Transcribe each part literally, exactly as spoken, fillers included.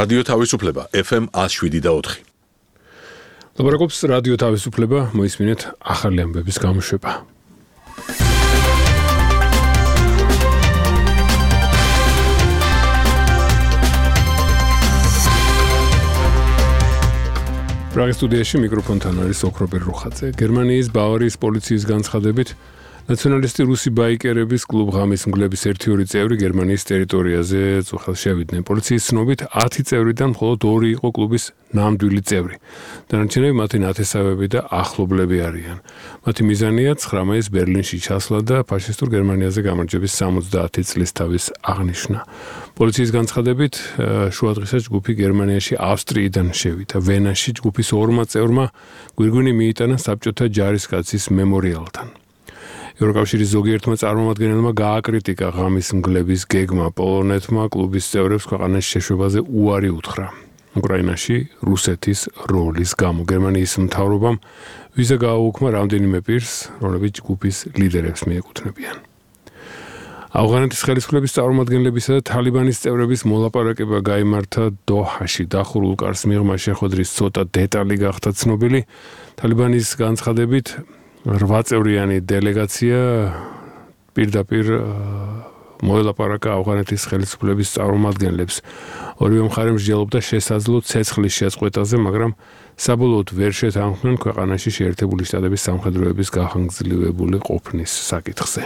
რადიო თავისუფლება ეფ ემ one oh seven და four. ლაპარაკობს რადიო თავისუფლება, მოისმინეთ ახალი ამბების გამოშვება. პრაღის სტუდიაში მიკროფონთან არის ოქრობერ რუხაძე. გერმანიის ბავარიის პოლიციის განცხადებით ნაციონალისტი რუსი ბაიკერების კლუბ ღამის მგლების ერთი-ორი წევრი გერმანიის ტერიტორიაზე წუხელს შევიდნენ. პოლიციის ცნობით ათი წევრიდან მხოლოდ ორი იყო კლუბის ნამდვილი წევრი. დანარჩენები მათი ნათესავები და ახლობლები არიან. მათი მიზანია ცხრა მაისს ბერლინში ჩასვლა და ფაშისტურ გერმანიაზე გამარჯვების სამოცდაათი წლის თავის აღნიშვნა. პოლიციის განცხადებით შუადღესაც ჯგუფი გერმანიაში ავსტრიიდან შევიდა. ვენაში ჯგუფის ორმა წევრმა გვირგვინი მიიტანა საბჭოთა ჯარისკაცის მემორიალთან. ევროკავშირის ზოგიერთმა წარმომადგენელმა გააკრიტიკა ღამის მგლების გეგმა. პოლონეთმა კლუბის წევრებს ქვეყანაში შეშვებაზე უარი უთხრა. უკრაინაში რუსეთის როლის გამო გერმანიის მთავრობამ ვიზა გააუქმა რამდენიმე პირს, რომლებიც ჯგუფის ლიდერებს მიეკუთვნებიან. ავღანეთის ხელისუფლების წარმომადგენლებისა და თალიბანის წევრების მოლაპარაკება გაიმართა დოჰაში. დახურულ კარს მიღმა შეხვედრის ცოტა დეტალი გახდა ცნობილი. თალიბანის განცხადებით რვა წევრიანი დელეგაცია პირდაპირ მოელაპარაკა ავღანეთის ხელისუფლების წარმომადგენლებს. ორივე მხარე მსჯელობდა შესაძლო ცეცხლის შეწყვეტაზე, მაგრამ საბოლოოდ ვერ შეთანხმდნენ ქვეყანაში შეერთებული შტატების სამხედროების გახანგრძლივებული ყოფნის საკითხზე.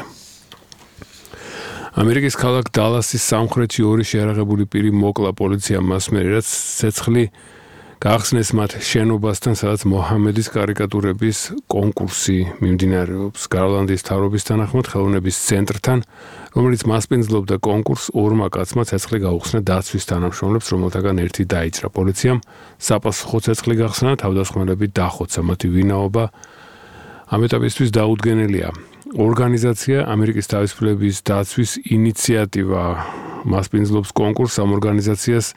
ამერიკის ქალაქ დალასის სამხრეთში ორი შეარაღებული პირი მოკლა პოლიციამ მას მერე, რაც ცეცხლი გაახსნეს მათ შენობასთან, სადაც მოჰამედის კარიკატურების კონკურსი მიმდინარეობს. გარლანდის მთავრობის თანახმად ხელოვნების ცენტრთან, რომელიც მასპინძლობდა კონკურსს, ორმა კაცმა ცეცხლი გაუხსნა დაცვის თანამშრომლებს, რომელთაგან ერთი დაიჭრა. პოლიციამ საპასუხო ცეცხლი გახსნა, თავდასხმელები დახოცა. მათი ვინაობა ამ ეტაპისთვის დაუდგენელია. ორგანიზაცია ამერიკის თავისუფლების დაცვის ინიციატივა მასპინძლობს კონკურსს. ამ ორგანიზაციას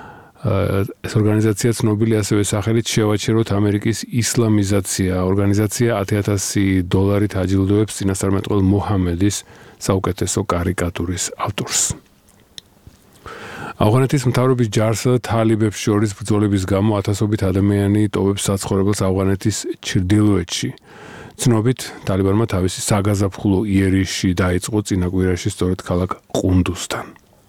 ეს ორგანიზაცია ცნობილი ასევე სახელით შევაჩეროთ ამერიკის ისლამიზაცია. ორგანიზაცია ათი ათასი დოლარით აჯილდოებს წინასწარმეტყველ მოჰამედის საუკეთესო კარიკატურის ავტორს. ავღანეთის მთავრობის ჯარსა და თალიბებს შორის ბრძოლების გამო ათასობით ადამიანი ტოვებს საცხოვრებელს ავღანეთის ჩრდილოეთში. ცნობით თალიბანმა თავისი საგაზაფხულო იერიში დაიწყო წინა კვირაში სწორედ ქალაქ ყუნდუსთან.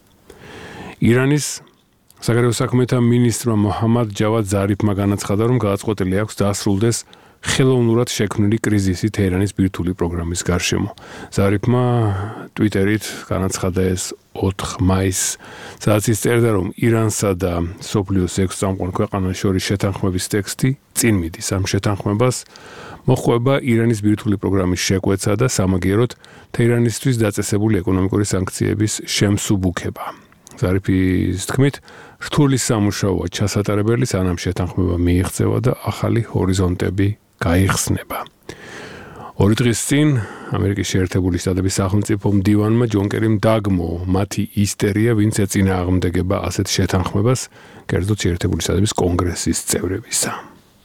ირანის საგარეო საქმეთა მინისტრმა მოჰამად ჯავად ზარიფმა განაცხადა, რომ გადაწყვეტილი აქვს დაასრულდეს ხელოვნურად შექმნილი კრიზისი თეირანის ბირთვული პროგრამის გარშემო. ზარიფმა ტვიტერით განაცხადა ეს ოთხ მაისს, სადაც ის წერდა, რომ ირანსა და მსოფლიოს ექვს წამყვან ქვეყანას შორის შეთანხმების ტექსტი წინ მიდის. ამ შეთანხმებას მოჰყვება ირანის ბირთვული პროგრამის შეკვეცა და სამაგიეროდ თეირანისთვის დაწესებული ეკონომიკური სანქციების შემსუბუქება. ზარიფის თქმით, რთული სამუშაოა ჩასატარებელი, სანამ შეთანხმება მიიღწევა და ახალი ჰორიზონტები გაიხსნება. ორი დღის წინ ამერიკის შეერთებული შტატების სახელმწიფო მდივანმა ჯონ კერიმ დაგმო მათი ისტერია, ვინც ეწინააღმდეგება ასეთ შეთანხმებას, კერძოდ შეერთებული შტატების კონგრესის წევრებისა.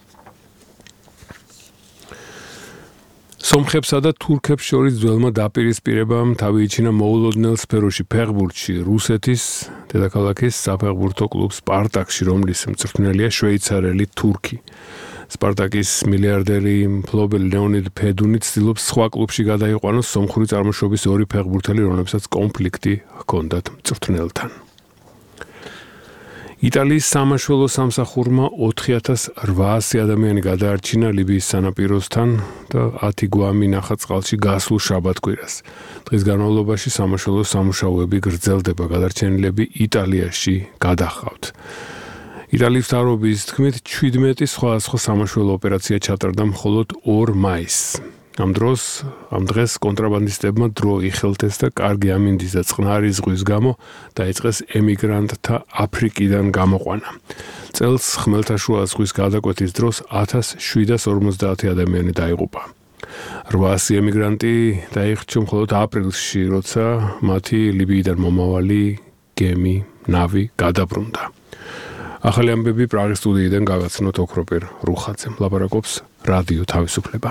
სომხებსა და თურქებს შორის ძველმა დაპირისპირებამ თავი იჩინა მოულოდნელ სფეროში ფეხბურთში რუსეთის დედაქალაქის საფეხბურთო კლუბ სპარტაკში, რომლის მწვრთნელია შვეიცარელი თურქი. სპარტაკის მილიარდერი მფლობელი ლეონიდ ფედუნი ცდილობს სხვა კლუბში გადაიყვანოს სომხური წარმოშობის ორი ფეხბურთელი, რომლებსაც კონფლიქტი ჰქონდათ მწვრთნელთან. იტალიის სამაშველო სამსახურმა ოთხი ათას რვაასი ადამიანი გადაარჩინა ლიბიის სანაპიროსთან და ათი გვამი ნახა წყალში გასულ შაბათ-კვირას. დღის განმავლობაში სამაშველო სამუშაოები გრძელდება, გადარჩენილები იტალიაში გადახავთ. იტალიის მთავრობის თქმით, შვიდმეტი სხვადასხვა სამაშველო ოპერაცია ჩატარდა მხოლოდ ორ მაისს. ამ დროს, ამ დღეს კონტრაბანდისტებმა დრო იხელთეს და კარგი ამინდის და წყნარი ზღვის გამო დაიწყეს ემიგრანტთა აფრიკიდან გამოყვანა. წელს ხმელთაშუა ზღვის გადაკვეთის დროს ათას შვიდას ორმოცდაათი ადამიანი დაიღუპა. რვაასი ემიგრანტი დაიხრჩო მხოლოდ აპრილში, როცა მათი ლიბიიდან მომავალი გემი ნავი გადაბრუნდა. ახალი ამბები პრაღის სტუდიიდან გავაცნოთ ოქროპერ რუხაძემ. ლაპარაკობს რადიო თავისუფლება.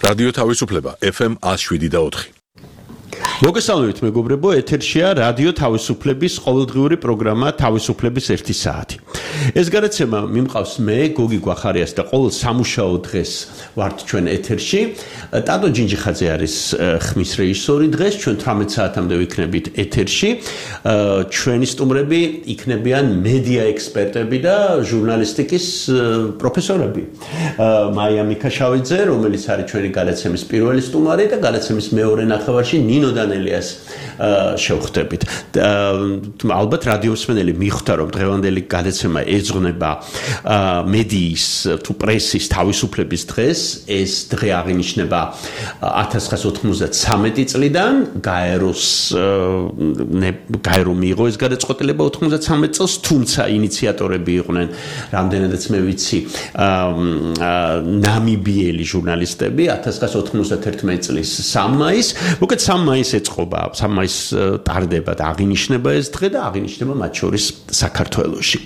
რადიო თავისუფლება ეფ ემ one oh seven point four. მოგესალმებით მეგობრებო, ეთერშია რადიო თავისუფლების ყოველდღიური პროგრამა თავისუფლების ერთი საათი. ეს გადაცემა მიმყავს მე, გოგი გვახარიას და ყოველ სამუშაო დღეს ვართ ჩვენ ეთერში. ტადო ჯინჯიხაძე არის ხმის რეჟისორი დღეს, ჩვენ თვრამეტ საათამდე ვიქნებით ეთერში. ჩვენი სტუმრები იქნებიან მედია ექსპერტები და ჟურნალისტიკის პროფესორები. მაია მიქაშავიძე, რომელიც არის ჩვენი გადაცემის პირველი სტუმარი და გადაცემის მეორე ნახევარში ნინო დანელიას შევხვდებით. ალბათ რადიო მსმენელი მიხვდა, რომ დღევანდელი გადაცემა ეძღვნება მედიის თუ პრესის თავისუფლების დღეს. ეს დღე აღინიშნება one thousand nine hundred ninety-three წლიდან, გაეროს გაერო მიიღო ეს გადაწყვეტილება ninety-three წელს, თუმცა ინიციატორები იყვნენ, რამდენადაც მე ვიცი, ნამიბიელი ჟურნალისტები one thousand nine hundred ninety-one წლის three მაისს. მოკეთ three მაისს ეწყობა, three მაისს ტარდება და აღინიშნება ეს დღე და აღინიშნება მათ შორის საქართველოში.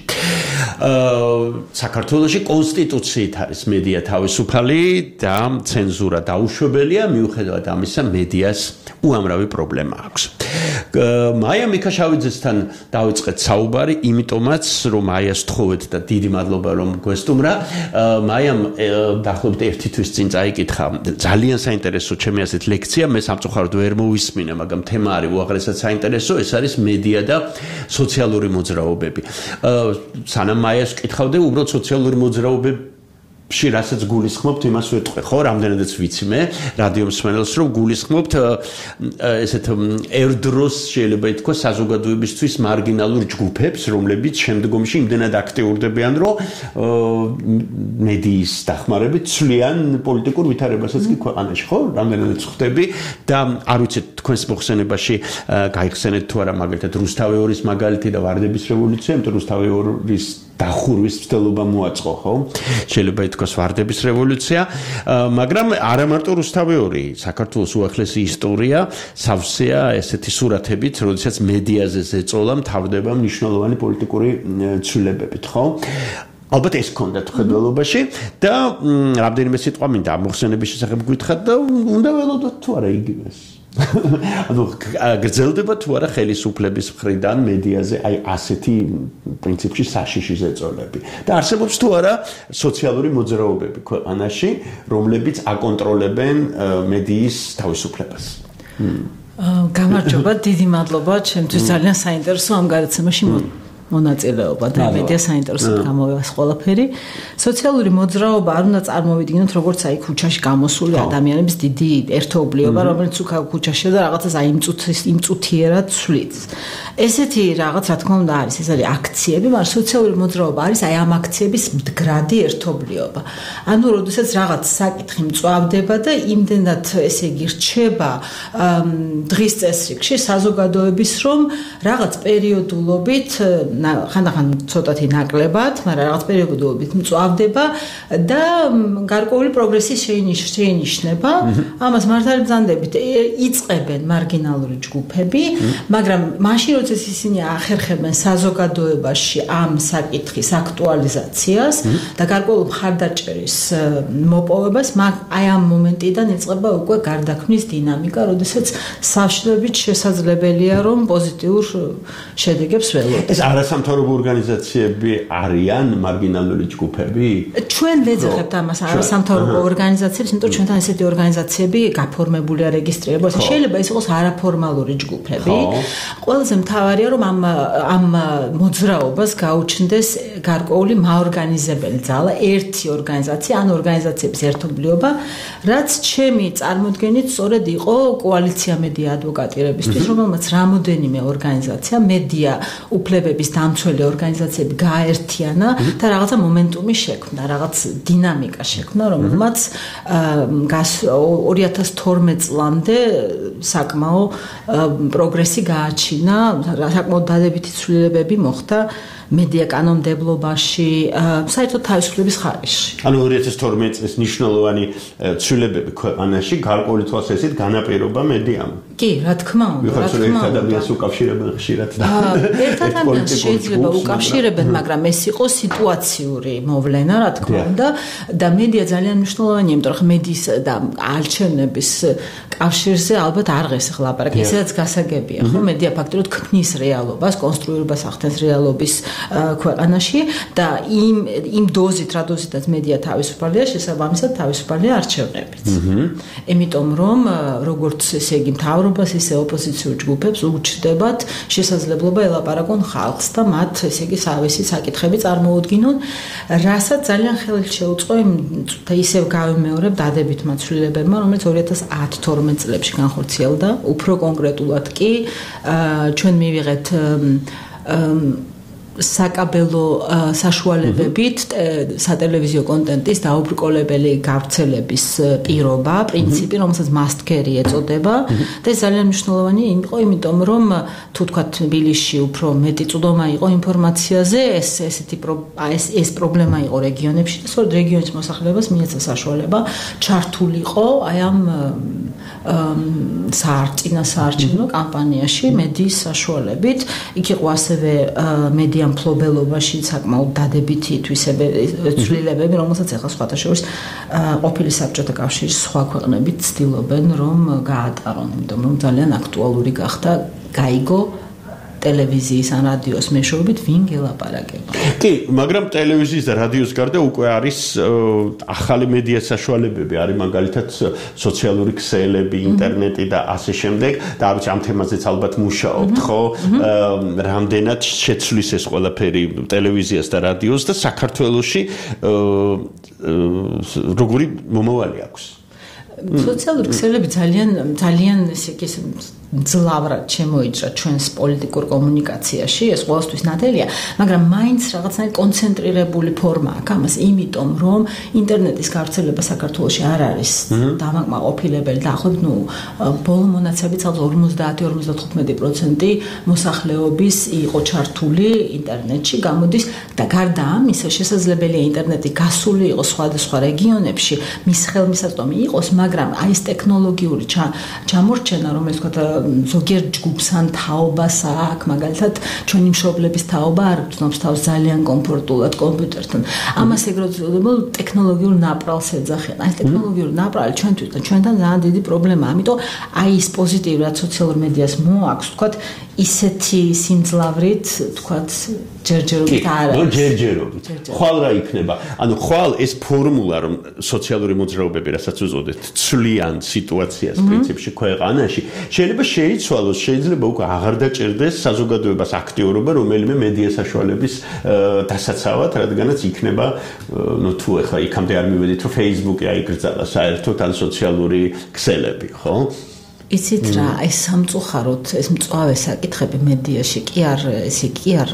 საქართველოში კონსტიტუციით არის მედია თავისუფალი და ცენზურა დაუშვებელია, მიუხედავად ამისა მედიას უამრავი პრობლემა აქვს. მაია მიქაშავიძესთან დავიწყეთ საუბარი, იმიტომაც რომ მაიას თხოვეთ და დიდი მადლობა რომ გვესტუმრა. მაიამ დაახლოებით ერთი თვის წინ წაიკითხა ძალიან საინტერესო ჩემი ასეთ ლექცია, მე სამწუხაროდ ვერ მოვისმინე, მაგრამ თემა არის უაღრესად საინტერესო, ეს არის მედია და სოციალური მოძრაობები. სანამ მაიას ვკითხავდე, უბრალოდ სოციალური მოძრაობები ში რასაც გულისხმობთ, იმას ვეტყვი, ხო, რამდენადაც ვიცი მე რადიო მსმენელს, რომ გულისხმობთ ესეთ ერდროს შეიძლება ითქვა საზოგადოებისთვის მარგინალურ ჯგუფებს, რომლებიც შემდგომში იმდენად აქტიურდებიან, რომ მედიის დახმარებით ცვლიან პოლიტიკურ ვითარებასაც კი ქვეყანაში, ხო? რამდენადაც ხვდები და არ ვიცით თქვენს მოხსენებაში გაიხსენეთ თუ არა მაგალითად რუსთავეორის მაგალითი და ვარდების რევოლუცია, იმიტომ რუსთავეორის დახურვის მცდელობა მოაწყო, ხო? შეიძლება ითქვას ვარდების რევოლუცია, მაგრამ არა მარტო რუსთავეორი, საქართველოს უახლესი ისტორია სავსეა ესეთი სურათებით, როდესაც მედიაზე ზეწოლა მთავრდება მნიშვნელოვანი პოლიტიკური ცვლილებებით, ხო? ალბათ ეს ქონდათ ხედველობაში და რამდენიმე სიტყვა მინდა მოხსენების შესახებ გითხრათ და უნდა ველოდოთ თუ არა იგივეს. ანუ გრძელდება თუ არა ხელისუფლების მხრიდან მედიაზე აი ასეთი პრინციპში საშიში ზეწოლები და არსებობს თუ არა სოციალური მოძრაობები ქვეყანაში, რომლებიც აკონტროლებენ მედიის თავისუფლებას. გამარჯობა, დიდი მადლობა, ჩემთვის ძალიან საინტერესო ამ გადაცემაში მონაწილეობა და მედია საინტერესოდ გამოვიდეს ყველაფერი. სოციალური მოძრაობა არ უნდა წარმოვიდგინოთ როგორც აი ქუჩაში გამოსული ადამიანების დიდი ერთობლიობა, რომელიც უკა ქუჩაში და რაღაცას აი იმწუთის იმწუთიერად ცვლით. ესეთი რაღაც რა თქმა უნდა არის, ეს არის აქციები, მაგრამ სოციალური მოძრაობა არის აი ამ აქციების მდგრადი ერთობლიობა. ანუ როდესაც რაღაც საკითხი მწვავდება და იმდენად ესე იგი რჩება დღის წესრიგში საზოგადოების, რომ რაღაც პერიოდულობით ხანდახან ცოტათი ნაკლებად, მაგრამ რაღაც პერიოდულობით მწვავდება და გარკვეული პროგრესი შეინიშნება. ამას მართალი ბრძანდებით იწყებენ მარგინალური ჯგუფები, მაგრამ მაშინ როდესაც ისინი ახერხებენ საზოგადოებაში ამ საკითხის აქტუალიზაციას და გარკვეული მხარდაჭერის მოპოვებას, აი ამ მომენტიდან იწყება უკვე გარდაქმნის დინამიკა, როდესაც საშუალებით შესაძლებელია რომ პოზიტიურ შედეგებს ველოდოთ. ეს არასამთავრობო ორგანიზაციები არიან მარგინალური ჯგუფები? ჩვენ ვეძახებთ ამას არასამთავრობო ორგანიზაციებს, იმიტომ რომ ჩვენთან ესეთი ორგანიზაციები გაფორმებულია, რეგისტრირებულია. შეიძლება ეს იყოს არაფორმალური ჯგუფები. ყველაზე მთავარია რომ ამ ამ მოძრაობას გაუჩნდეს გარკვეული მაორგანიზებელი ძალა, ერთი ორგანიზაცია, ან ორგანიზაციების ერთობლიობა, რაც ჩემი წარმოდგენით სწორედ იყო კოალიცია მედია ადვოკატირებისთვის, რომელმაც რამოდენიმე ორგანიზაცია მედია უფლებების დამცველი ორგანიზაციები გააერთიანა და რაღაცა მომენტუმი შექმნა, რაღაც დინამიკა შექმნა, რომელმაც two thousand twelve წლამდე საკმაო პროგრესი გააჩინა, საკმაოდ დადებითი ცვლილებები მოხდა მედია კანონმდებლობაში, საერთოდ თავისუფლების ხარისხში. ანუ two thousand twelve წლის მნიშვნელოვანი ცვლილებები ქვეყანაში გარკვეული თვალსაზრისით განაპირობა მედიამ. კი, რა თქმა უნდა, რა თქმა უნდა. ადამიანს უკავშირებენ ხშირად და ერთ ადამიანს შეიძლება უკავშირებენ, მაგრამ ეს იყო სიტუაციური მოვლენა, რა თქმა უნდა, და მედია ძალიან მნიშვნელოვანია, იმიტომ რომ მედიის და არჩევნების კავშირზე ალბათ არ ღირს ლაპარაკი, ესეც გასაგებია, ხო? მედია ფაქტობრივად ქმნის რეალობას, კონსტრუირებას ახდენს რეალობის ქვეყანაში და იმ იმ დოზით, რა დოზითაც მედია თავისუფალია, შესაბამისად თავისუფალია არჩევნებიც. იმიტომ რომ როგორც ესე იგი მთავრობას, ისე ოპოზიციურ ჯგუფებს უჩნდებათ შესაძლებლობა ელაპარაკონ ხალხს და მათ ესე იგი სავისი საკითხები წარმოუდგინონ, რასაც ძალიან ხელით შეუწყო იმ ისევ გავიმეორებ დადებითმა ცვლილებებმა, რომელიც ორი ათას ათორმეტ წლებში განხორციელდა, უფრო კონკრეტულად კი ჩვენ მივიღეთ საკაბელო საშუალებებით სატელევიზიო კონტენტის დაუბრკოლებელი გავრცელების პირობა, პრინციპი, რომელსაც მასტკერი ეწოდება და ეს ძალიან მნიშვნელოვანი იყო, იმიტომ რომ თუ თქვა თბილისში უფრო მეტი წვდომა იყო ინფორმაციაზე, ეს ესეთი ეს ეს პრობლემა იყო რეგიონებში და სწორედ რეგიონის მოსახლეობას მიეცა საშუალება ჩართულიყო აი ამ საარჩინო საარჩინო კამპანიაში მედიის საშუალებით. იქ იყო ასევე მედია მფლობელობაში საკმაოდ დადებითი თვისებები, რომელსაც ახლა სხვათა შორის ყოფილი საბჭოთა კავშირის სხვა ქვეყნები ცდილობენ რომ გაატარონ, იმიტომ რომ ძალიან აქტუალური გახდა გაიგო ტელევიზიის ან რადიოს მეშვეობით ვინ გელაპარაკება. კი, მაგრამ ტელევიზიის და რადიოს გარდა უკვე არის ახალი მედია საშუალებები, არის მაგალითად სოციალური ქსელები, ინტერნეტი და ასე შემდეგ და არ ვიცი ამ თემაზეც ალბათ მუშაობთ, ხო? რამდენად შეცვლის ეს ყველაფერი ტელევიზიას და რადიოს და საქართველოში როგორი მომავალი აქვს? სოციალური ქსელები ძალიან ძალიან ესე იგი ძლავრად შემოიჭრა ჩვენს პოლიტიკურ კომუნიკაციაში, ეს ყოველთვის ნათელია, მაგრამ მაინც რაღაცნაირად კონცენტრირებული ფორმა აქვს ამას, იმიტომ რომ ინტერნეტის გავრცელება საქართველოში არ არის დამაკმაყოფილებელი და ახლა ნუ ბოლო მონაცემებით ალბათ ორმოცდაათი ორმოცდათხუთმეტი პროცენტი მოსახლეობის იყო ჩართული ინტერნეტში, გამოდის და გარდა ამისა შესაძლებელია ინტერნეტი გასული იყოს სხვადასხვა რეგიონებში, მის ხელმისაწვდომი იყოს, მაგრამ აი ეს ტექნოლოგიური ჩამორჩენა, რომელიც თქვა ზოგიერთ ჯგუფსთან თაობას აქვს, მაგალითად ჩვენი მშობლების თაობა არ გრძნობს თავს ძალიან კომფორტულად კომპიუტერთან. ამას ეგრეთ წოდებულ ტექნოლოგიურ ნაპრალს ეძახიან. აი ტექნოლოგიური ნაპრალი ჩვენთვის და ჩვენთან ძალიან დიდი პრობლემაა. ამიტომ აი ეს პოზიტივი რაც სოციალურ მედიას მოაქვს, თქვათ ისეთი სიმძლავრით, თქვათ ჯერჯერობით არ არის. ნუ ჯერჯერობით. ხვალ რა იქნება? ანუ ხვალ ეს ფორმულა რომ სოციალური მოძრაობები რასაც უწოდეთ, ცვლიან სიტუაციას პრინციპში ქვეყანაში, შეიძლება შეიცვალოს, შეიძლება უკვე აღარ დაჭერდეს საზოგადოებას აქტიურობა რომელიმე მედია საშუალების დასაცავად, რადგანაც იქნება, ნუ თუ ახლა იქამდე არ მივედით, რომ Facebook-ი აიგრძალა საერთოდ ან სოციალური ქსელები, ხო? იცით რა, ეს სამწუხაროდ, ეს მწვავე საკითხები მედიაში კი არ, ესე კი არ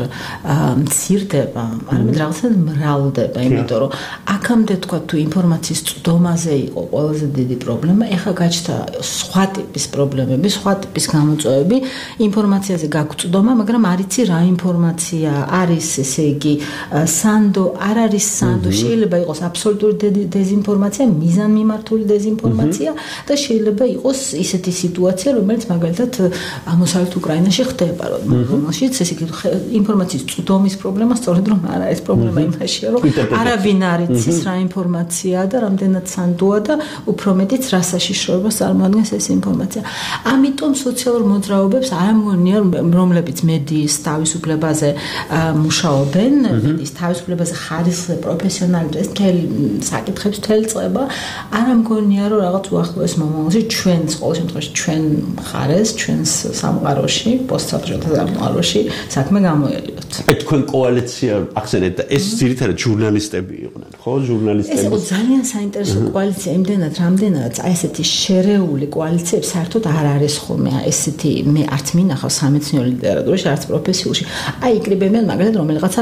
მცირდება, არამედ რაღაცა მრავლდება, იმიტომ რომ აქამდე თქვა თუ ინფორმაციის წვდომაზე იყო ყველაზე დიდი პრობლემა, ეხლა გაჩნდა სხვა ტიპის პრობლემები, სხვა ტიპის გამოწვევები, ინფორმაციაზე გაგვწვდომა, მაგრამ არ იცი რა ინფორმაცია არის, ესე იგი, სანდო, არ არის სანდო, შეიძლება იყოს აბსოლუტური დეზინფორმაცია, მიზანმიმართული დეზინფორმაცია და შეიძლება იყოს ისეთი სიტუაცია, რომელიც მაგალითად აღმოსავლეთ უკრაინაში ხდება, რომელშიც ესე იგი ინფორმაციის წვდომის პრობლემა სწორედ რომ არ არის პრობლემა იმაშია, რომ არავინ არ იცის რა ინფორმაციაა და რამდენად სანდოა და უფრო მეტიც რა საშიშროებას წარმოადგენს ეს ინფორმაცია. ამიტომ სოციალურ მოძრაობებს არ ამგონია, რომლებიც მედიის თავისუფლებაზე მუშაობენ, მედიის თავისუფლებაზე ხარისხზე პროფესიონალიზმის მთელი საკითხებს მთელი წლება, არ ამგონია, რომ რაღაც უახლოეს მომავალში ჩვენს ყოველ შემთხვევაში ჩვენ მხარეს, ჩვენს სამყაროში, პოსტსაბჭოთა სამყაროში საქმე გამოელიოთ. აი თქვენ კოალიცია ახსენეთ და ეს ძირითადად ჟურნალისტები იყვნენ, ხო? ჟურნალისტები. ეს იყო ძალიან საინტერესო კოალიცია, იმდენად, რამდენადაც აი ესეთი შერეული კოალიციები საერთოდ არ არის ხოლმე ესეთი მე არც მინახავს სამეცნიერო ლიტერატურაში, არც პროფესიულში. აი იკრიბებიან მაგალითად რომელიღაცა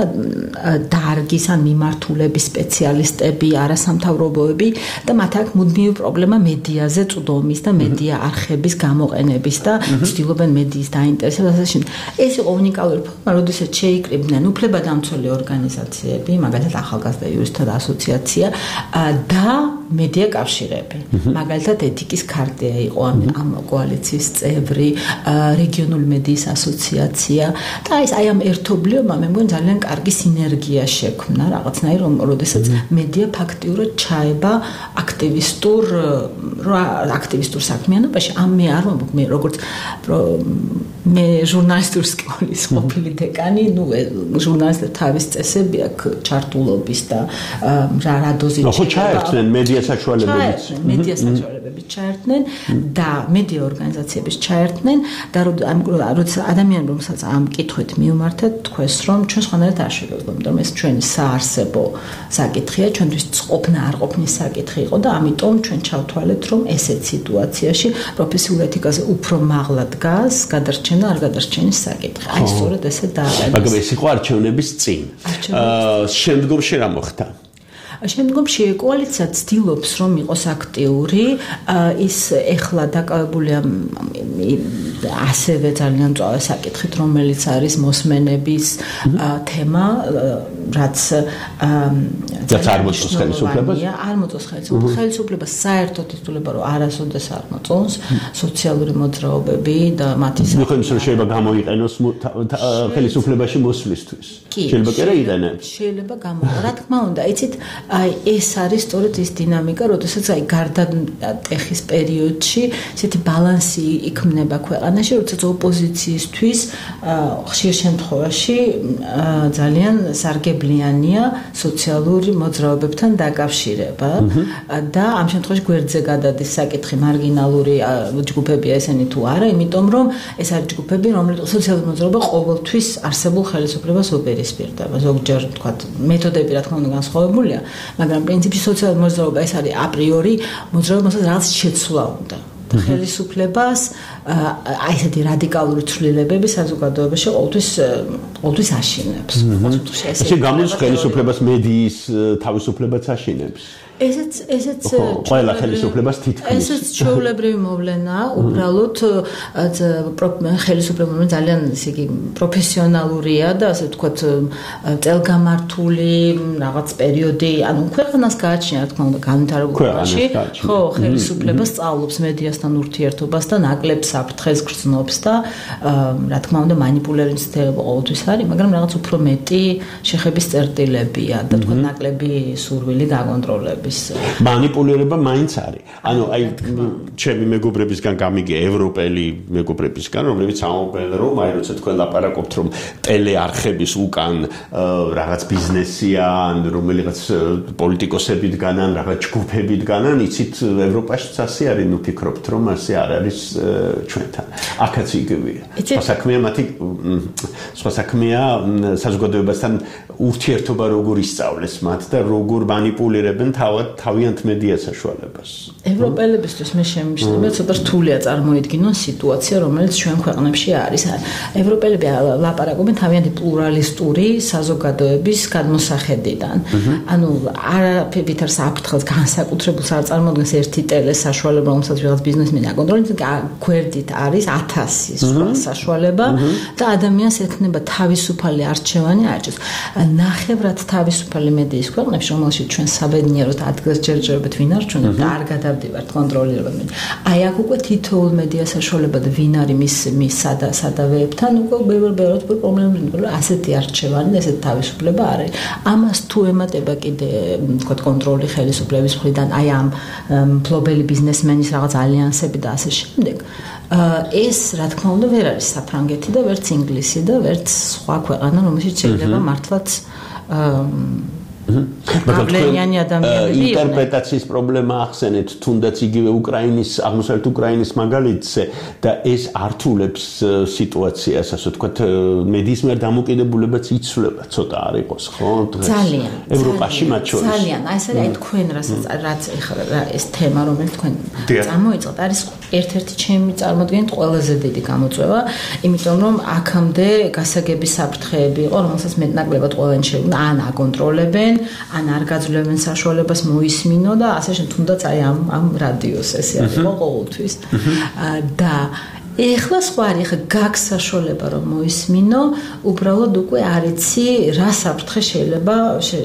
დარგის ან მიმართულების სპეციალისტები, არასამთავრობოები და მათ აქვს მუდმივი პრობლემა მედიაზე წვდომის და მედია არხების გამოყენების და ცდილობენ მედიის დაინტერესებას ასე შემდეგ. ეს იყო უნიკალური ფორმა, როდესაც შეიკრიბნენ უფლებადამცველი ორგანიზაციები, მაგალითად ახალგაზრდა იურისტთა ასოციაცია და მედია კავშირები. მაგალითად ეთიკის ქარტია იყო ამ კოალიციის წევრი, რეგიონული მედიის ასოციაცია და ეს აი ამ ერთობლიობა მე მგონი ძალიან კარგი სინერგია შექმნა რაღაცნაირ რომ როდესაც მედია ფაქტიურად ჩაება აქტივისტურ აქტივისტურ საქმიანობაში ამ მე არ ვამბობ მე როგორც მე ჟურნალისტური სკოლის ყოფილი დეკანი, ну ჟურნალისტებს თავის წესები აქვს ჩართულობის და რა რადოზით ხო ჩაერთნენ მედია საშუალებებით მედია საშუალებებით ჩაერთნენ და მედია ორგანიზაციების ჩაერთნენ და როდესაც ადამიანი რომელსაც ამ კითხვით მიუმართეთ თქვენს რომ ჩვენ სხვანაირად არ შეგეძლო, იმიტომ რომ ეს ჩვენი საარსებო საკითხია, ჩვენთვის ყოფნა არ ყოფნის საკითხი იყო და ამიტომ ჩვენ ჩავთვალეთ რომ ესეთ სიტუაციაში პროფესიულ ეთიკაზე უფრო მაღლა დგას გადარჩენა არ გადარჩენის საკითხი. აი სწორედ ესე დააყენეს. მაგრამ ეს იყო არჩევნების წინ. აა შემდგომში რა მოხდა? შემდგომში კოალიცია ცდილობს რომ იყოს აქტიური, ის ეხლა დაკავებულია ასევე ძალიან მწვავე საკითხით, რომელიც არის მოსმენების თემა, რაც არ მოწონს ხელისუფლებას. არ მოწონს ხელისუფლებას. ხელისუფლებას საერთოდ ითვლება რომ არასოდეს არ მოწონს სოციალური მოძრაობები და მათი მიხედვით რომ შეიძლება გამოიყენოს ხელისუფლებაში მოსვლისთვის. შეიძლება კი რა იყენებს. შეიძლება გამო. რა თქმა უნდა, იცით აი ეს არის სწორედ ის დინამიკა, როდესაც აი გარდა ტეხის პერიოდში ესეთი ბალანსი იქმნება ქვეყანაში, როდესაც ოპოზიციისთვის ხშირ შემთხვევაში ძალიან სარგებლიანია სოციალური მოძრაობებთან დაკავშირება და ამ შემთხვევაში გვერდზე გადადის საკითხი მარგინალური ჯგუფებია ესენი თუ არა, იმიტომ რომ ეს არის ჯგუფები, რომლებიც სოციალური მოძრაობა ყოველთვის არსებულ ხელისუფლებას უპირისპირდება. ზოგჯერ თქვათ მეთოდები რა თქმა უნდა განსხვავებულია, მაგრამ პრინციპში სოციალური მოძრაობა ეს არის აპრიორი მოძრაობა, რომელსაც რაღაც შეცვლა უნდა. ხელისუფლებას აი ესეთი რადიკალური ცვლილებები საზოგადოებაში ყოველთვის ყოველთვის აშინებს. ესე გამოდის ხელისუფლებას მედიის თავისუფლებაც აშინებს. ესეც ესეც ყველა ხელისუფლებას თითქმის ესეც ჩვეულებრივი მოვლენაა, უბრალოდ ხელისუფლება ძალიან ისე იგი პროფესიონალურია და ასე ვთქვათ წელგამართული რაღაც პერიოდი, ანუ ქვეყანას გააჩნია რა თქმა უნდა განვითარებაში, ხო, ხელისუფლება სწავლობს მედიასთან ურთიერთობას და ნაკლებს საფრთხეს გრძნობს და რა თქმა უნდა манипуლირების ცდება ყოველთვის არის, მაგრამ რაღაც უფრო მეტი შეხების წერტილებია და თქვა ნაკლები სურვილი გაკონტროლება. манипуლირება მაინც არის. ანუ აი ჩემი მეგობრებისგან გამიგე ევროპელი მეგობრებისგან, რომლებიც ამბობენ რომ აი როცა თქვენ ლაპარაკობთ რომ ტელეარხების უკან რაღაც ბიზნესია, ან რომელიღაც პოლიტიკოსებიდან ან რაღაც ჯგუფებიდან, იცით ევროპაშიც ასე არის, ნუ ფიქრობთ რომ ასე არ არის ჩვენთან. აქაც იგივეა. სხვა საქმეა მათი სხვა საქმეა საზოგადოებასთან ურთიერთობა როგორ ისწავლეს მათ და როგორ манипуლირებენ თავიანთ მედია საშუალებას. ევროპელებისთვის მე შემიძლია ცოტა რთულია წარმოიდგინონ სიტუაცია, რომელიც ჩვენ ქვეყნებში არის. ევროპელები ლაპარაკობენ თავიანთი პლურალისტური საზოგადოების გადმოსახედიდან. ანუ არაფერით არ საფრთხეს განსაკუთრებულს არ წარმოადგენს ერთი ტელე საშუალება, რომელსაც ვიღაც ბიზნესმენი აკონტროლებს, გვერდით არის ათასი სხვა საშუალება და ადამიანს ექნება თავისუფალი არჩევანი აჭირს. ნახევრად თავისუფალი მედიის ქვეყნებში, რომელშიც ჩვენ საბედნიეროდ ადგილს ჯერჯერობით ვინ არჩუნებთ და არ გადავდივართ კონტროლირებამდე. აი აქ უკვე თითოეულ მედია საშუალება და ვინ არის მის მის სადა სადავეებთან უკვე ბევრ-ბევრ პრობლემები, რომ ასეთი არჩევანი და ესეთი თავისუფლება არის. ამას თუ ემატება კიდე თქვა კონტროლი ხელისუფლების მხრიდან, აი ამ მფლობელი ბიზნესმენის რაღაც ალიანსები და ასე შემდეგ. ეს რა თქმა უნდა ვერ არის საფრანგეთი და ვერც ინგლისი და ვერც სხვა ქვეყანა, რომელშიც შეიძლება მართლაც გავლენიანი ადამიანები იყვნენ. ინტერპრეტაციის პრობლემა ახსენეთ, თუნდაც იგივე უკრაინის, აღმოსავლეთ უკრაინის მაგალითზე და ეს ართულებს სიტუაციას, ასე ვთქვათ, მედიის მიერ დამოკიდებულებაც იცვლება, ცოტა არ იყოს, ხო? ძალიან. ევროპაში მათ შორის. ძალიან. აი ეს არის თქვენ რასაც რაც ეხლა ეს თემა, რომელიც თქვენ წამოიწყეთ, არის ერთ-ერთი ჩემი წარმოდგენით ყველაზე დიდი გამოწვევა, იმიტომ რომ აქამდე გასაგები საფრთხეები იყო, რომელსაც მეტნაკლებად ყველანი შეუძლია ან აკონტროლებენ, ან არ გაძლევენ საშუალებას მოისმინო და ასე შემდეგ, თუნდაც აი ამ ამ რადიოს ესე არის ყოველთვის. და ეხლა სხვა არის, ხა გაქვს საშუალება რომ მოისმინო, უბრალოდ უკვე არ იცი რა საფრთხე შეიძლება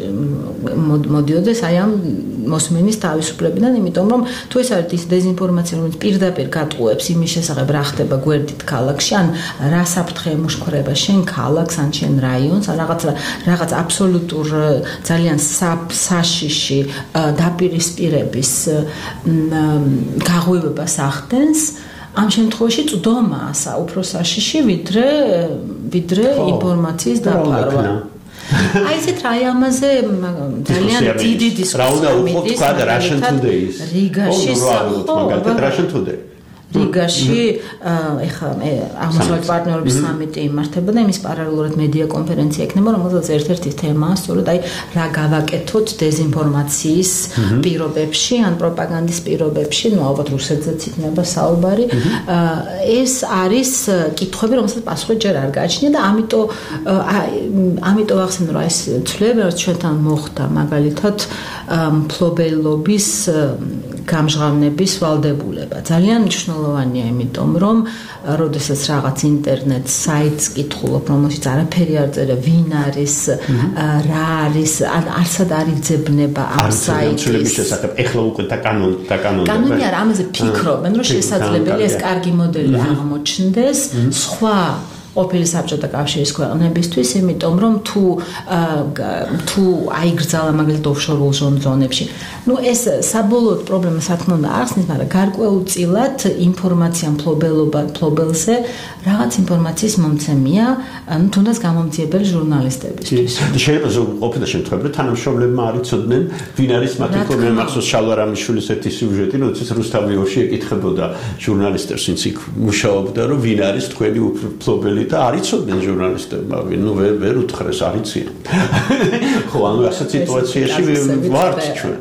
მოდიოდეს აი ამ მოსმენის თავისუფლებიდან, იმიტომ რომ თუ ეს არის ის დეზინფორმაცია, რომელიც პირდაპირ გატყუებს იმის შესახებ, რა ხდება გვერდით ქალაქში, ან რა საფრთხე ემუშქრება შენ ქალაქს, ან შენ რაიონს, ან რაღაც რაღაც აბსოლუტურ ძალიან საშიში დაპირისპირების გაღვივებას ახდენს, ამ შემთხვევაში წვდომაა უფრო საშიში, ვიდრე ვიდრე ინფორმაციის დაფარვა. აი ესეთ რაი ამაზე ძალიან დიდი დისკუსია მიდის. რიგაში Russian Today. რიგაში ეხა აღმოსავლეთ პარტნიორების სამიტი იმართებოდა, იმის პარალელურად მედია კონფერენცია ექნება, რომელზეც ერთ-ერთი თემაა სწორედ აი რა გავაკეთოთ დეზინფორმაციის პირობებში, ან პროპაგანდის პირობებში, ну ალბათ რუსეთზეც იქნება საუბარი. ეს არის კითხვები, რომელსაც პასუხი ჯერ არ გააჩნია და ამიტომ ამიტომ ახსენე რომ ეს ცვლილება რაც ჩვენთან მოხდა, მაგალითად მფლობელობის გამჟღავნების ვალდებულება. ძალიან მნიშვნელოვანია, იმიტომ რომ როდესაც რაღაც ინტერნეტ საიტს კითხულობ, რომელშიც არაფერი არ წერია, ვინ არის, რა არის, არსად არ იძებნება ამ საიტის შესახებ. ეხლა უკვე და კანონი და კანონი. კანონი არ ამაზე ფიქრობენ, რომ შესაძლებელია ეს კარგი მოდელი აღმოჩნდეს, სხვა ყოფილი საბჭოთა კავშირის ქვეყნებისთვის, იმიტომ რომ თუ თუ აიგრძალა მაგალითად ოფშორულ ზონებში. Ну ეს საბოლოოდ პრობლემა სათქმო უნდა ახსნით, მაგრამ გარკვეულწილად ინფორმაცია მფლობელობა მფლობელზე რაღაც ინფორმაციის მომცემია, ანუ თუნდაც გამომძიებელი ჟურნალისტებისთვის. შეიძლება ყოფილა შემთხვევები, რომ თანამშრომლებმა არ იცოდნენ, ვინ არის მათი თქმის მახსოვს შალვარამიშვილის ერთი სიუჟეტი, როდესაც რუსთავიოში ეკითხებოდა ჟურნალისტებს, ვინც იქ მუშაობდა, რომ ვინ არის თქვენი მფლობელი და არ იცოდნენ ჟურნალისტებმა, ნუ ვერ ვერ უთხრეს, არ იციან. ხო, ანუ ასეთ სიტუაციაში ვართ ჩვენ.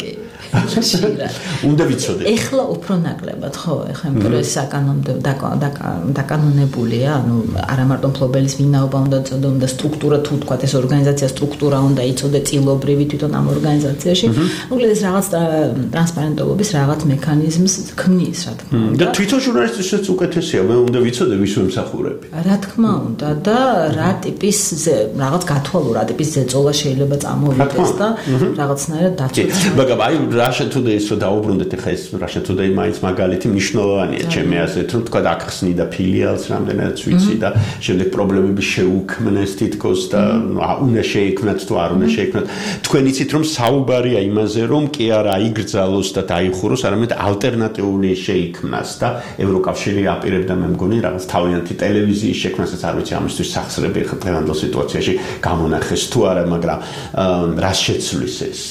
უნდა ვიცოდეთ. ეხლა უფრო ნაკლებად, ხო, ეხლა იმიტომ რომ ეს საკანონმდებლო დაკანონებულია, ანუ არა მარტო მფლობელის ვინაობა უნდა იცოდე, და სტრუქტურა თუ თქვა ეს ორგანიზაცია სტრუქტურა უნდა იცოდე წილობრივი თვითონ ამ ორგანიზაციაში. მოკლედ ეს რაღაც ტრანსპარენტობის რაღაც მექანიზმს ქმნის, რა თქმა უნდა. და თვითონ ჟურნალისტებსაც უკეთესია, მე უნდა ვიცოდე ვის ვემსახურები. რა თქმა უნდა და რა ტიპის რაღაც გათვალო, რა ტიპის ზეწოლა შეიძლება წამოვიდეს და რაღაცნაირად დაცვას. მაგრამ აი Russia Today-ს რომ დაუბრუნდეთ, ახლა ეს Russia Today მაინც მაგალითი მნიშვნელოვანია, ჩემი აზრით, რომ თქვა აქ ხსნიდა ფილიალს, რამდენადაც ვიცი და შემდეგ პრობლემები შეუქმნეს თითქოს და უნდა შეიქმნათ თუ არ უნდა შეიქმნათ. თქვენ იცით, რომ საუბარია იმაზე, რომ კი არა აიგრძალოს და დაიხუროს, არამედ ალტერნატიული შეიქმნას და ევროკავშირი აპირებდა მე მგონი რაღაც თავიანთი ტელევიზიის შექმნასაც, არ ვიცი, ამისთვის სახსრები ხა დღევანდელ სიტუაციაში გამონახეს თუ არა, მაგრამ რას შეცვლის ეს?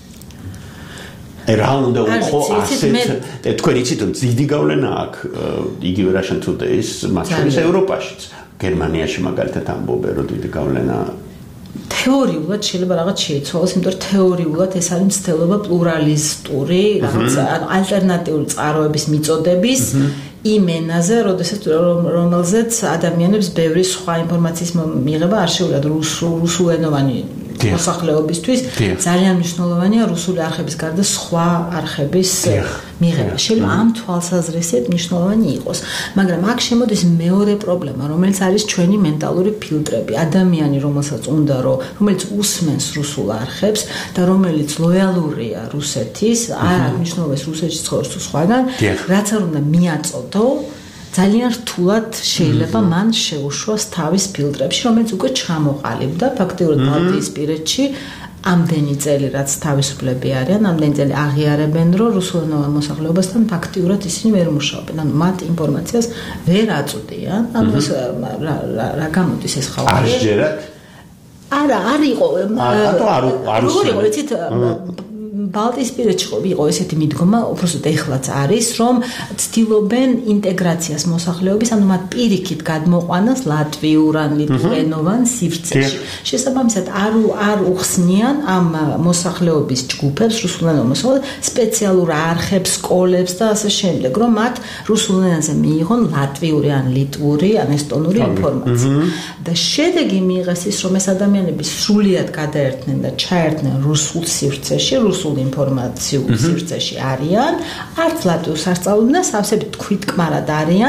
რა უნდა უყო ასეთ თქვენ იცით რომ დიდი გავლენა აქვს იგივე Russian Today-ს მათ შორის ევროპაშიც, გერმანიაში მაგალითად ამბობენ რომ დიდი გავლენა თეორიულად შეიძლება რაღაც შეიცვალოს, იმიტომ რომ თეორიულად ეს არის მცდელობა პლურალისტური, რაღაც ალტერნატიული წყაროების მიწოდების იმ ენაზე, როდესაც რომელზეც ადამიანებს ბევრი სხვა ინფორმაციის მიღება არ შეუძლია რუსულენოვანი მოსახლეობისთვის ძალიან მნიშვნელოვანია რუსული არხების გარდა სხვა არხების მიღება. შეიძლება ამ თვალსაზრისით მნიშვნელოვანი იყოს, მაგრამ აქ შემოდის მეორე პრობლემა, რომელიც არის ჩვენი მენტალური ფილტრები. ადამიანი, რომელსაც უნდა რომ რომელიც უსმენს რუსულ არხებს და რომელიც ლოიალურია რუსეთის, არ აღნიშნავს რუსეთში ცხოვრობს თუ სხვაგან, რაც არ უნდა მიაწოდო, ძალიან რთულად შეიძლება მან შეუშვას თავის ფილტრებში, რომელიც უკვე ჩამოყალიბდა ფაქტიურად ბალტიისპირეთში ამდენი წელი, რაც თავისუფლები არიან, ამდენი წელი აღიარებენ, რომ რუსულენოვან მოსახლეობასთან ფაქტიურად ისინი ვერ მუშაობენ. ანუ მათ ინფორმაციას ვერ აწვდიან. ანუ ეს რა გამოდის ეს ხალხი? არ ჯერათ? არა, არ იყო. ატო არ არ როგორ იყო, იცით, ბალტიისპირეთში იყო ესეთი მიდგომა, უბრალოდ ეხლაც არის, რომ ცდილობენ ინტეგრაციას მოსახლეობის, ანუ მათ პირიქით გადმოყვანას ლატვიურ ან ლიტვენოვან სივრცეში. შესაბამისად, არ არ უხსნიან ამ მოსახლეობის ჯგუფებს, რუსულენოვან მოსახლეობას, სპეციალურ არხებს, სკოლებს და ასე შემდეგ, რომ მათ რუსულ ენაზე მიიღონ ლატვიური ან ლიტვური ან ესტონური ინფორმაცია. და შედეგი მიიღეს ის, რომ ეს ადამიანები სრულიად გადაერთნენ და ჩაერთნენ რუსულ სივრცეში, რუსულ ინფორმაციულ სივრცეში არიან, არც ლატვიურს არ სწავლობენ და სავსებით თქვითკმარად არიან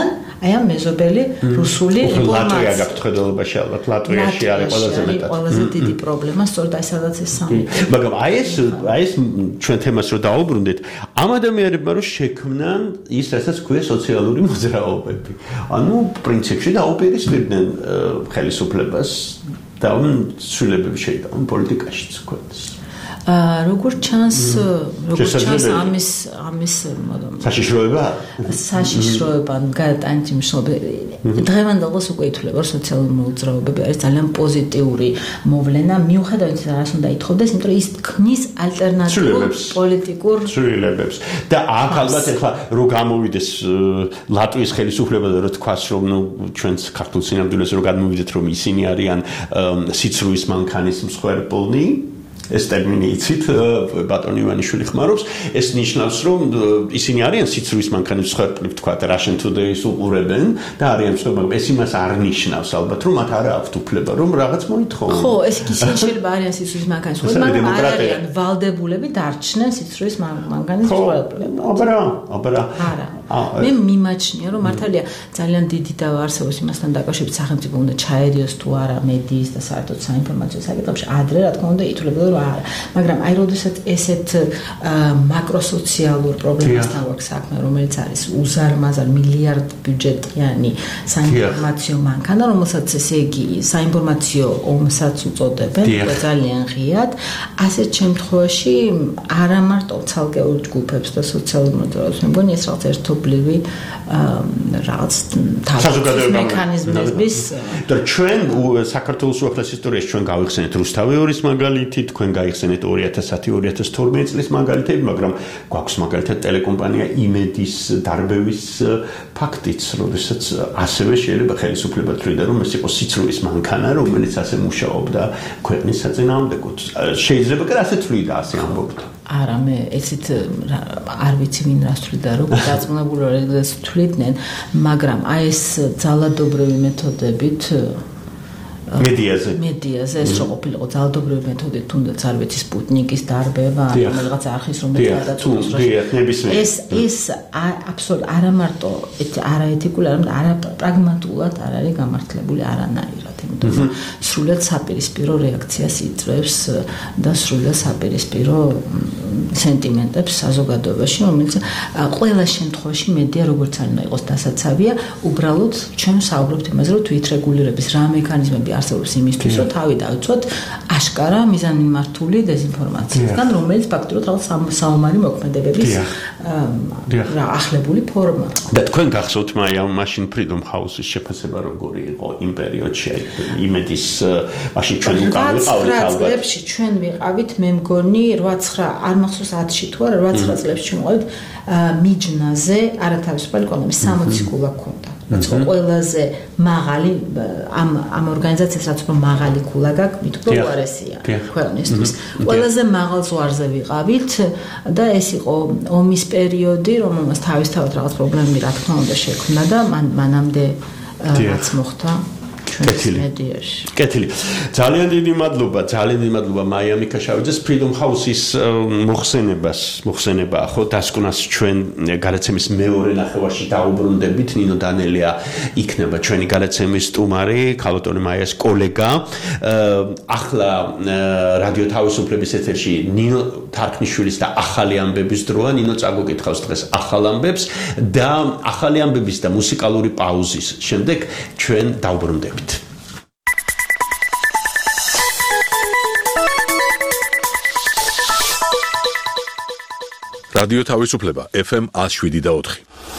აი ამ მეზობელი რუსული ინფორმაცია. ლატვია გაფრთხილებაში ალბათ ლატვიაში არის ყველაზე მეტად. ყველაზე დიდი პრობლემა სწორედ აი სადაც ეს სამი. მაგრამ აი ეს აი ეს ჩვენ თემას რო დაუბრუნდით, ამ ადამიანებმა რო შექმნან ის რასაც ქვია სოციალური მოძრაობები. ანუ პრინციპში დაუპირისპირდნენ ხელისუფლებას და ცვლილებები შეიძლება პოლიტიკაშიც ქვეს. აა როგორც ჩანს, როგორც ჩანს ამის ამის საშიშროება? საშიშროება, გადატანით მნიშვნელობა. დღევანდელს უკვე ითვლება, რომ სოციალური მოძრაობები არის ძალიან პოზიტიური მოვლენა, მიუხედავად იმისა, რაც უნდა ითხოვდეს, იმიტომ რომ ის ქმნის ალტერნატიულ პოლიტიკურ ცვლილებებს. და აქ ალბათ ახლა რო გამოვიდეს ლატვიის ხელისუფლება და რო თქვას, რომ ნუ ჩვენს ქართულ სინამდვილეს რო გადმოვიდეთ, რომ ისინი არიან სიცრუის მანქანის მსხვერპლნი, ეს ტერმინი იცით, ბატონი ივანიშვილი ხმარობს, ეს ნიშნავს, რომ ისინი არიან სიცრუის მანქანის მსხვერპლი, თქვა Russian Today-ს უყურებენ და არიან მსხვერპლი, მაგრამ ეს იმას არ ნიშნავს ალბათ, რომ მათ არ აქვთ უფლება, რომ რაღაც მოითხოვონ. ხო, ეს კი შეიძლება არიან სიცრუის მანქანის მსხვერპლი, მაგრამ არ არიან ვალდებულები დარჩნენ სიცრუის მანქანის მსხვერპლები. აბარა, აბარა. არა. მე მიმაჩნია, რომ მართალია ძალიან დიდი დავა არსებობს იმასთან დაკავშირებით, სახელმწიფო უნდა ჩაერიოს თუ არა მედიის და საერთოდ საინფორმაციო საკითხებში, ადრე რა თქმა უნდა ითვლებოდა არა, მაგრამ აი როდესაც ესეთ მაკროსოციალურ პრობლემასთან გვაქვს საქმე, რომელიც არის უზარმაზარ მილიარდ ბიუჯეტიანი საინფორმაციო მანქანა, რომელსაც ესე იგი საინფორმაციო ომსაც უწოდებენ, ძალიან ღიად, ასეთ შემთხვევაში არა მარტო ცალკეულ ჯგუფებს და სოციალურ მოძრაობებს, მე მგონი ეს რაღაც ერთობლივი რაღაც თავისუფლების მექანიზმების და ჩვენ საქართველოს უახლეს ისტორიაში ჩვენ გავიხსენეთ რუსთავეორის მაგალითი, თქვენ გაიხსენეთ ორი ათასათი ორი ათას თორმეტი წლის მაგალითები, მაგრამ გვაქვს მაგალითად ტელეკომპანია იმედის დარბევის ფაქტიც, როდესაც ასევე შეიძლება ხელისუფლება თვლიდა, რომ ეს იყო სიცრუის მანქანა, რომელიც ასე მუშაობდა ქვეყნის საწინააღმდეგოდ. შეიძლება კი ასე თვლიდა, ასე ამბობდა. არა, მე ესეთ არ ვიცი ვინ რას თვლიდა, როგორ დაწმუნებული რეგლას თვლიდნენ, მაგრამ აი ეს ძალადობრივი მეთოდებით მედიაზე მედიაზე ეს რო ყოფილიყო ძალადობრივი მეთოდით, თუნდაც არ ვიცი სპუტნიკის დარბევა, რაღაც არხის რომელიც გადაწყვეტს, ეს ეს აბსოლუტურად არა მარტო არაეთიკული, არამედ არა პრაგმატულად არ არის გამართლებული არანაირად, იმიტომ რომ სრულად საპირისპირო რეაქციას იწვევს და სრულად საპირისპირო სენტიმენტებს საზოგადოებაში, რომელიც ყველა შემთხვევაში მედია როგორც არ უნდა იყოს დასაცავია, უბრალოდ ჩვენ საუბრობთ იმაზე, რომ თვითრეგულირების რა მექანიზმები არსებობს იმისთვის, რომ თავი დავიცვათ აშკარა მიზანმიმართული დეზინფორმაციისგან, რომელიც ფაქტობრივად რაღაც საომარი მოქმედებების რა ახლებული ფორმა. და თქვენ გახსოვთ მაია მაშინ Freedom House-ის შეფასება როგორი იყო იმ პერიოდში, იმედის მაშინ ჩვენ უკან ვიყავით ალბათ. წლებში ჩვენ ვიყავით, მე მგონი რვა ცხრა, არ მახსოვს ათში თუ არა, რვა ცხრა წლებში ჩვენ ვიყავით მიჯნაზე, არათავისუფალი კოლონიის სამოცი კუბა ქონდა. რაც ყველაზე მაღალი ამ ამ ორგანიზაციას რაც უფრო მაღალი ქულა გაქვს, მით უფრო უარესია ქვეყნისთვის. ყველაზე მაღალ ზღვარზე ვიყავით და ეს იყო ომის პერიოდი, რომელმაც თავისთავად რაღაც პრობლემები რა თქმა უნდა შექმნა და მანამდე რაც მოხდა მედიაში. კეთილი. ძალიან დიდი მადლობა, ძალიან დიდი მადლობა მაია მიქაშავიძეს Freedom House-ის მოხსენებას, მოხსენება ხო დასკვნას ჩვენ გადაცემის მეორე ნახევარში დაუბრუნდებით. ნინო დანელია იქნება ჩვენი გადაცემის სტუმარი, ქალბატონი მაიას კოლეგა. ახლა რადიო თავისუფლების ეთერში ნინო თარხნიშვილის და ახალი ამბების დროა. ნინო წაგუკითხავს დღეს ახალ ამბებს და ახალი ამბების და მუსიკალური პაუზის შემდეგ ჩვენ დაუბრუნდებით. რადიო თავისუფლება F M one oh seven და ოთხი.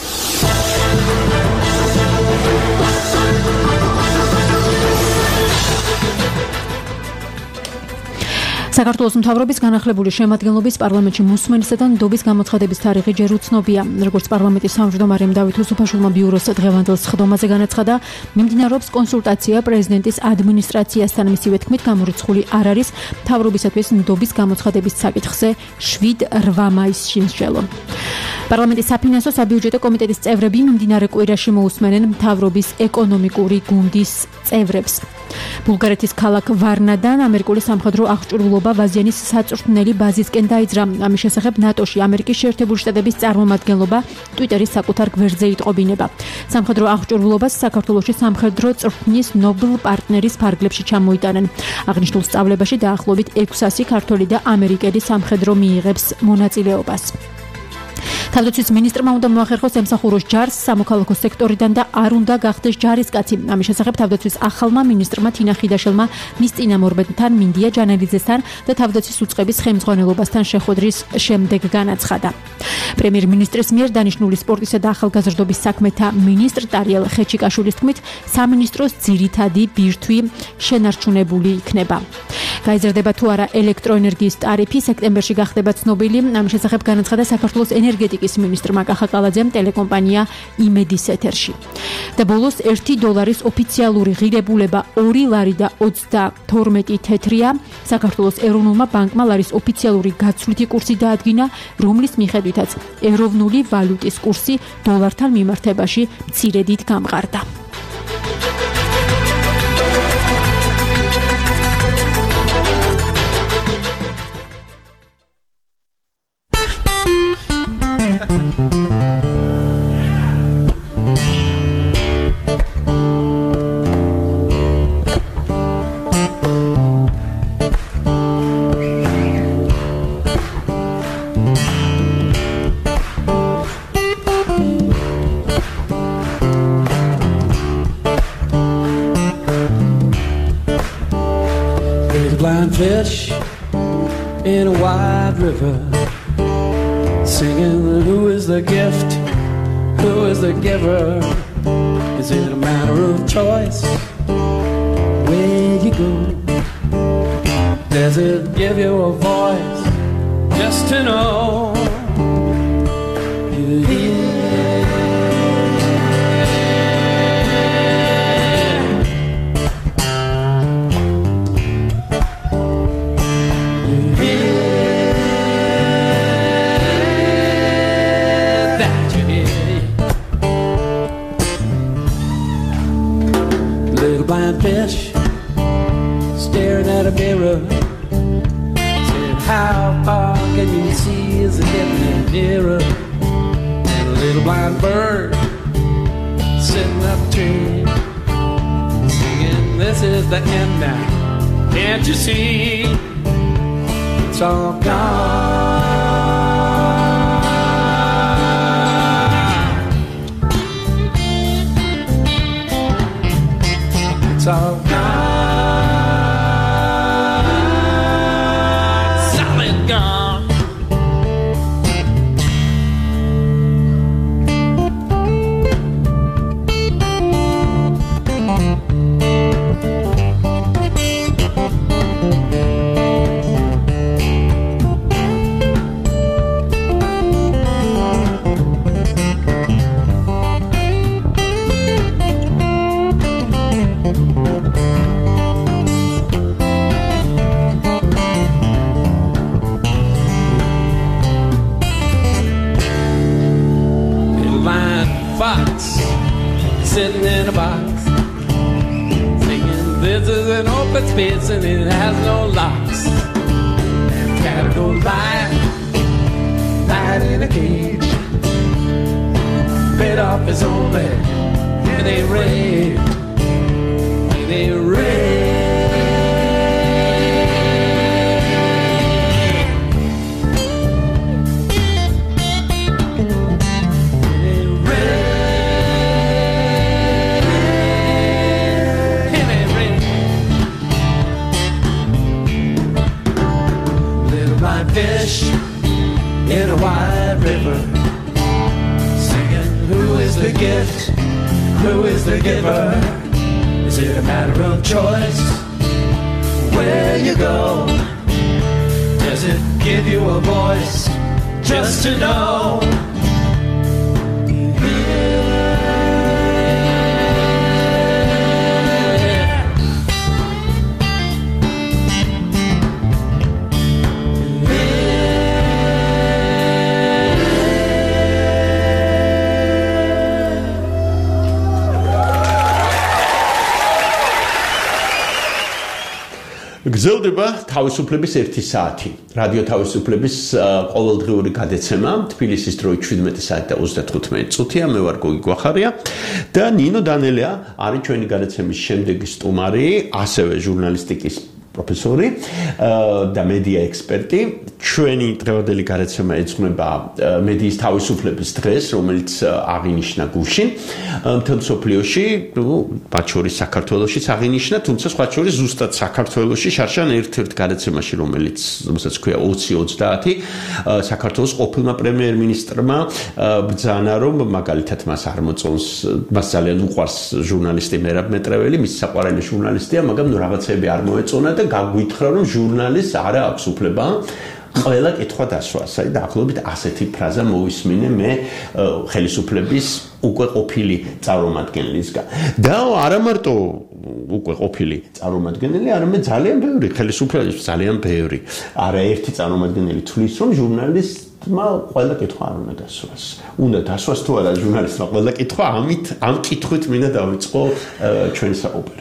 საქართველოს მთავრობის განახლებული შემადგენლობის პარლამენტში მოსმენისა და ნდობის გამოცხადების თარიღი ჯერ უცნობია. როგორც პარლამენტის თავმჯდომარემ დავით უსუფაშვილმა ბიუროს დღევანდელ სხდომაზე განაცხადა, მიმდინარეობს კონსულტაცია პრეზიდენტის ადმინისტრაციასთან, მისივე თქმით, გამორიცხული არ არის მთავრობისათვის ნდობის გამოცხადების საკითხზე შვიდ რვა მაისში მსჯელო. პარლამენტის საფინანსო საბიუჯეტო კომიტეტის წევრები მიმდინარე კვირაში მოусმენენ მთავრობის ეკონომიკური გუნდის წევრებს. ბულგარეთის ქალაქ ვარნადან ამერიკული სამხედრო აღჭურვილობა ვაზიანის საწვრთნელი ბაზისკენ დაიძრა. ამის შესახებ ნატოში ამერიკის შეერთებული შტატების წარმომადგენლობა ტვიტერის საკუთარ გვერდზე იტყობინება. სამხედრო აღჭურვილობას საქართველოში სამხედრო წვრთნის ნობლ პარტნერის ფარგლებში ჩამოიტანენ. აღნიშნულ სწავლებაში დაახლოებით ექვსასი ქართველი და ამერიკელი სამხედრო მიიღებს მონაწილეობას. თავდაცვის მინისტრმა უნდა მოახერხოს ემსახუროს ჯარს სამოქალაქო სექტორიდან და არ უნდა გახდეს ჯარისკაცი. ამის შესახებ თავდაცვის ახალმა მინისტრმა თინა ხიდაშელმა მის წინამორბედთან მინდია ჯანელიძესთან და თავდაცვის უწყების ხელმძღვანელობასთან შეხვედრის შემდეგ განაცხადა. პრემიერ-მინისტრის მიერ დანიშნული სპორტისა და ახალგაზრდობის საქმეთა მინისტრ ტარიელ ხეჩიკაშვილის თქმით, სამინისტროს ძირითადი ბირთვი შენარჩუნებული იქნება. გაიზრდება თუ არა ელექტროენერგიის ტარიფი, სექტემბერში გახდება ცნობილი. ამის შესახებ განაცხადა საქართველოს ენერგეტიკის მინისტრ მაკა ხაკალაძემ ტელეკომპანია იმედის ეთერში. და ბოლოს ერთი დოლარის ოფიციალური ღირებულება ორი ლარი და ოცდათორმეტი თეთრია. საქართველოს ეროვნულმა ბანკმა ლარის ოფიციალური გაცვლითი კურსი დაადგინა, რომლის მიხედვითაც ეროვნული ვალუტის კურსი დოლართან მიმართებაში მცირედით გამყარდა. Fish in a wide river, singing, who is the gift, who is the giver? Is it a matter of choice, where you go? Does it give you a voice, just to know you're here? Blind fish staring at a mirror, said, how far can you see? Is it getting nearer? And a little blind bird sitting up a tree, singing, this is the end now, can't you see? It's all gone. It's all gone, solid gone. Sitting in a box, thinking this is an open space and it has no locks. And the cat goes by, lying in a cage, bit off his own leg, and they raid, and they raid. Fish in a wide river, singing, who is the gift, who is the giver? Is it a matter of choice, where you go? Does it give you a voice, just to know? გრძელდება თავისუფლების ერთი საათი. რადიო თავისუფლების ყოველდღიური გადაცემა თბილისის დროით შვიდმეტი საათი და ოცდათხუთმეტი წუთია. მე ვარ გოგი გვახარია და ნინო დანელია არის ჩვენი გადაცემის შემდეგი სტუმარი, ასევე ჟურნალისტიკის პროფესორი და მედია ექსპერტი. ჩვენი დღევანდელი გადაცემა ეძღვნება მედიის თავისუფლების დღეს, რომელიც აღინიშნა გუშინ მთელ მსოფლიოში, მათ შორის საქართველოშიც აღინიშნა, თუმცა სხვა შორის ზუსტად საქართველოში შარშან ერთ-ერთ გადაცემაში, რომელიც რომელსაც ქვია ოცი ოცდაათი, საქართველოს ყოფილმა პრემიერ-მინისტრმა ბრძანა, რომ მაგალითად მას არ მოწონს, მას ძალიან უყვარს ჟურნალისტი მერაბ მეტრეველი, მისი საყვარელი ჟურნალისტია, მაგრამ ნუ რაღაცები არ მოეწონა და გაგვითხრა, რომ ჟურნალისტს არ აქვს უფლება ყველა კითხვა დასვას. აი დაახლოებით ასეთი ფრაზა მოვისმინე მე ხელისუფლების უკვე ყოფილი წარმომადგენლისგან. და არა მარტო უკვე ყოფილი წარმომადგენელი, არამედ ძალიან ბევრი ხელისუფლების ძალიან ბევრი არაერთი წარმომადგენელი თვლის, რომ ჟურნალისტმა ყველა კითხვა არ უნდა დასვას. უნდა დასვას თუ არა ჟურნალისტმა ყველა კითხვა, ამით ამ კითხვით მინდა დავიწყო ჩვენი საუბარი.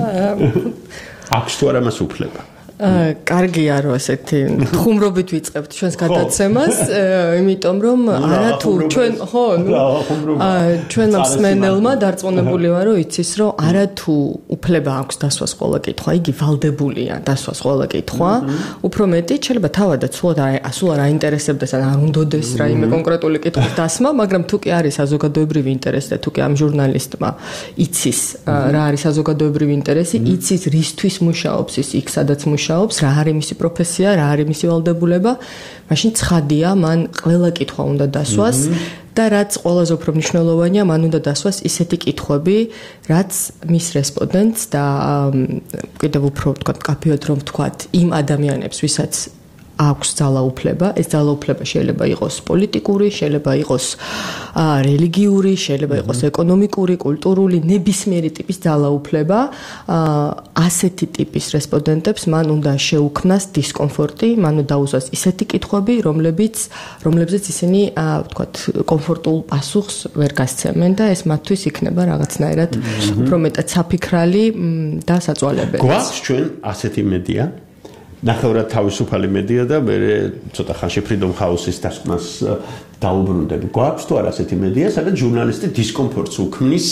აქვს თუ არა მას უფლება? კარგია რომ ესეთი ხუმრობით ვიწყებთ ჩვენს გადაცემას, იმიტომ რომ არა თუ ჩვენ ხო, ჩვენმა მსმენელმა დარწმუნებული ვარ რომ იცის რომ არა თუ უფლება აქვს დასვას ყველა კითხვა, იგი ვალდებულია დასვას ყველა კითხვა, უფრო მეტი შეიძლება თავადაც სულ არ აინტერესებდეს ან არ უნდოდეს რაიმე კონკრეტული კითხვის დასმა, მაგრამ თუ კი არის საზოგადოებრივი ინტერესი და თუ კი ამ ჟურნალისტმა იცის რა არის საზოგადოებრივი ინტერესი, იცის რისთვის მუშაობს ის იქ სადაც მუშაობს, რა არის მისი პროფესია, რა არის მისი ვალდებულება, მაშინ ცხადია, მან ყველა კითხვა უნდა დასვას და რაც ყველაზე უფრო მნიშვნელოვანია, მან უნდა დასვას ისეთი კითხვები, რაც მის რესპონდენტს და კიდევ უფრო ვთქვათ, კაფეოდ რომ ვთქვათ, იმ ადამიანებს, ვისაც აქვს ძალაუფლება, ეს ძალაუფლება შეიძლება იყოს პოლიტიკური, შეიძლება იყოს რელიგიური, შეიძლება იყოს ეკონომიკური, კულტურული, ნებისმიერი ტიპის ძალაუფლება, ასეთი ტიპის რესპონდენტებს მან უნდა შეუქმნას დისკომფორტი, მან უნდა დაუსვას ისეთი კითხვები, რომლებიც რომლებზეც ისინი, ვთქვათ, კომფორტულ პასუხს ვერ გასცემენ და ეს მათთვის იქნება რაღაცნაირად უფრო მეტად საფიქრალი და საწვალებელი. გვაქვს ჩვენ ასეთი მედია? ნახევრად თავისუფალი მედია და მე ცოტა ხანში Freedom House-ის დასკვნას დაუბრუნდები. გვაქვს თუ არა ასეთი მედია, სადაც ჟურნალისტი დისკომფორტს უქმნის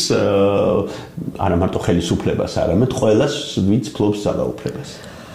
არა მარტო ხელისუფლებას, არამედ ყველას, ვინც ფლობს ძალაუფლებას.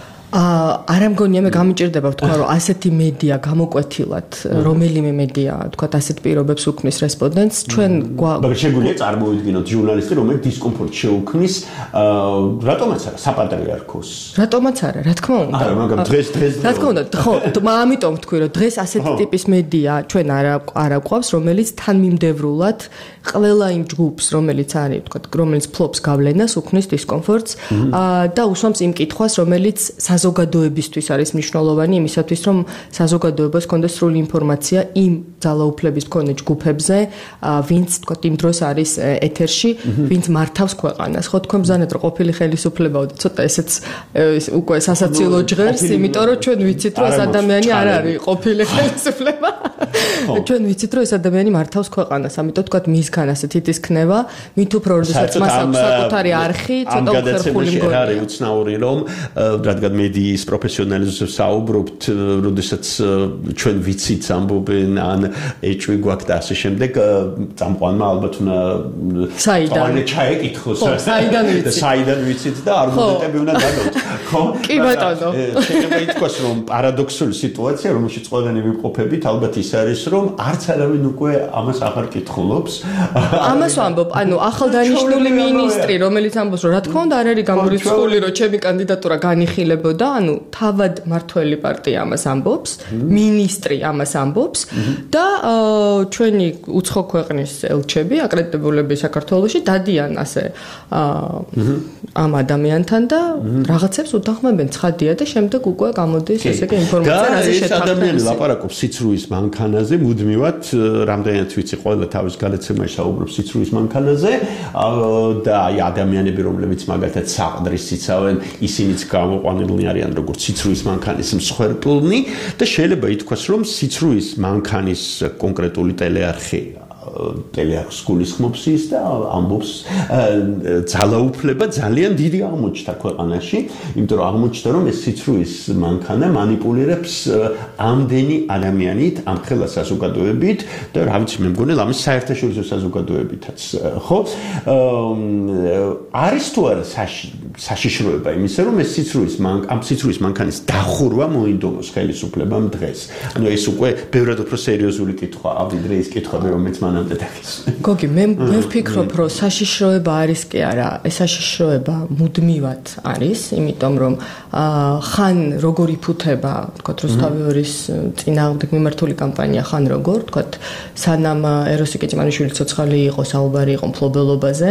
არ მგონია მე გამიჭირდება ვთქვა რომ ასეთი მედია გამოკვეთილად რომელიმე მედია ვთქვა ასეთ პირობებს უქმნის რესპონდენტს ჩვენ მაგრამ შეგვიძლია წარმოვიდგინოთ ჟურნალისტი რომელიც დისკომფორტს შეუქმნის რატომაც არა საპატრიარქოს რატომაც არა რა თქმა უნდა არა მაგრამ დღეს დღეს რა თქმა უნდა ხო ამიტომ ვთქვი რომ დღეს ასეთი ტიპის მედია ჩვენ არა არა გვყავს რომელიც თანმიმდევრულად ყველა იმ ჯგუფს რომელიც არის ვთქვა რომელიც ფლობს გავლენას უქმნის დისკომფორტს და უსვამს იმ კითხვას რომელიც საზოგადოებისთვის არის მნიშვნელოვანი იმისათვის რომ საზოგადოებას კონდეს სრული ინფორმაცია იმ ძალაუფლების მქონე ჯგუფებზე ვინც თქვა იმ დროს არის ეთერში ვინც მართავს ქვეყანას ხო თქვენ ბზანეთ რომ ყოფილი ხელისუფლებაა და ცოტა ესეც უკვე სასაცილო ჟღერს იმიტომ რომ ჩვენ ვიცით რომ ეს ადამიანი არ არის ყოფილი ხელისუფლება ჩვენ ვიცით რომ ეს ადამიანი მართავს ქვეყანას ამიტომ თქვა მისგან ასეთი თითქმის მით უფრო როდესაც მას აქვს საკუთარი არხი ცოტა უხერხული მგონია არის უცნაური რომ რადგან მედიის პროფესიონალიზმს საუბრობთ, როდესაც ჩვენ ვიცით ამბობენ ან ეჭვი გვაქვს და ასე შემდეგ, წამყვანმა ალბათ უნდა საიდან ჩაეკითხოს. ხო, საიდან ვიცით? და საიდან ვიცით და არგუმენტები უნდა დადოთ. ხო? კი ბატონო. შეიძლება ითქვას, რომ პარადოქსული სიტუაცია, რომელშიც ყველანი ვიმყოფებით, ალბათ ის არის, რომ არც არავინ უკვე ამას აღარ კითხულობს. ამას ვამბობ, ანუ ახალდანიშნული მინისტრი, რომელიც ამბობს, რომ რა თქმა უნდა არ არის გამორიცხული, რომ ჩემი კანდიდატურა განიხილებოდა, ანუ თავად მართველი პარტია ამას ამბობს, მინისტრი ამას ამბობს და ჩვენი უცხო ქვეყნის ელჩები, აკრედიტებულები საქართველოში დადიან ასე ამ ადამიანთან და რაღაცებს უთანხმებენ ცხადია და შემდეგ უკვე გამოდის ესე იგი ინფორმაცია რაზე შეთანხმება. და ეს ადამიანი ლაპარაკობს სიცრუის მანქანაზე, მუდმივად რამდენად ვიცი ყველა თავის გადაცემაში საუბრობს სიცრუის მანქანაზე და აი ადამიანები რომლებიც მაგალითად საყდრის იცავენ, ისინიც გამოყვანილნი არიან როგორც სიცრუის მანქანის მსხვერპლნი და შეიძლება ითქვას რომ სიცრუის მანქანის კონკრეტული ტელეარხი ტელეარხს გულისხმობს ის და ამბობს ძალაუფლება ძალიან დიდი აღმოჩნდა ქვეყანაში, იმიტომ რომ აღმოჩნდა რომ ეს სიცრუის მანქანა манипуლირებს ამდენი ადამიანით, ამხელა საზოგადოებით და რა ვიცი მე მგონი ამის საერთაშორისო საზოგადოებითაც, ხო? არის თუ არა საშიშროება იმისა რომ ეს სიცრუის ამ სიცრუის მანქანის დახურვა მოინდომოს ხელისუფლებამ დღეს. ანუ ეს უკვე ბევრად უფრო სერიოზული კითხვაა, ვიდრე ის კითხვები რომელიც მანამდე დაგისვენე. გოგი, მე მე ვფიქრობ, რომ საშიშროება არის კი არა, ეს საშიშროება მუდმივად არის, იმიტომ რომ ხან როგორ იფუთება, თქვათ, რუსთავიორის წინააღმდეგ მიმართული კამპანია, ხან როგორ, თქვათ, სანამ ეროსი კეჭმანიშვილი ცოცხალი იყო, საუბარი იყო მფლობელობაზე,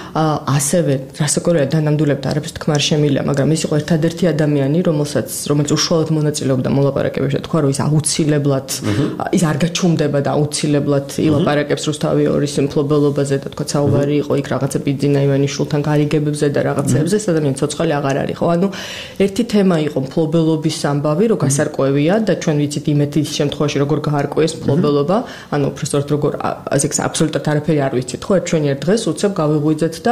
ასევე რასაკვირველია დანამდვილებდა არაფერს თქმა არ შემილია, მაგრამ ის იყო ერთადერთი ადამიანი, რომელსაც რომელიც უშუალოდ მონაწილეობდა მოლაპარაკებებში, თქვა რომ ის აუცილებლად ის არ გაჩუმდება და აუცილებლად ილაპარაკებს რუსთავიორის მფლობელობაზე და თქვა საუბარი იყო იქ რაღაცა ბიძინა ივანიშვილთან გარიგებებზე და რაღაცებზე, ეს ადამიანი ცოცხალი აღარ არის, ხო? ანუ ერთი თემა იყო მფლობელობის ამბავი, რომ გასარკვევია და ჩვენ ვიცით იმეთის შემთხვევაში როგორ გაარკვიეს მფლობელობა, ანუ უბრალოდ როგორ ასე აბსოლუტურად არაფერი არ ვიცით, ხო? ჩვენ ერთ დღეს უცებ გავიღვიძეთ და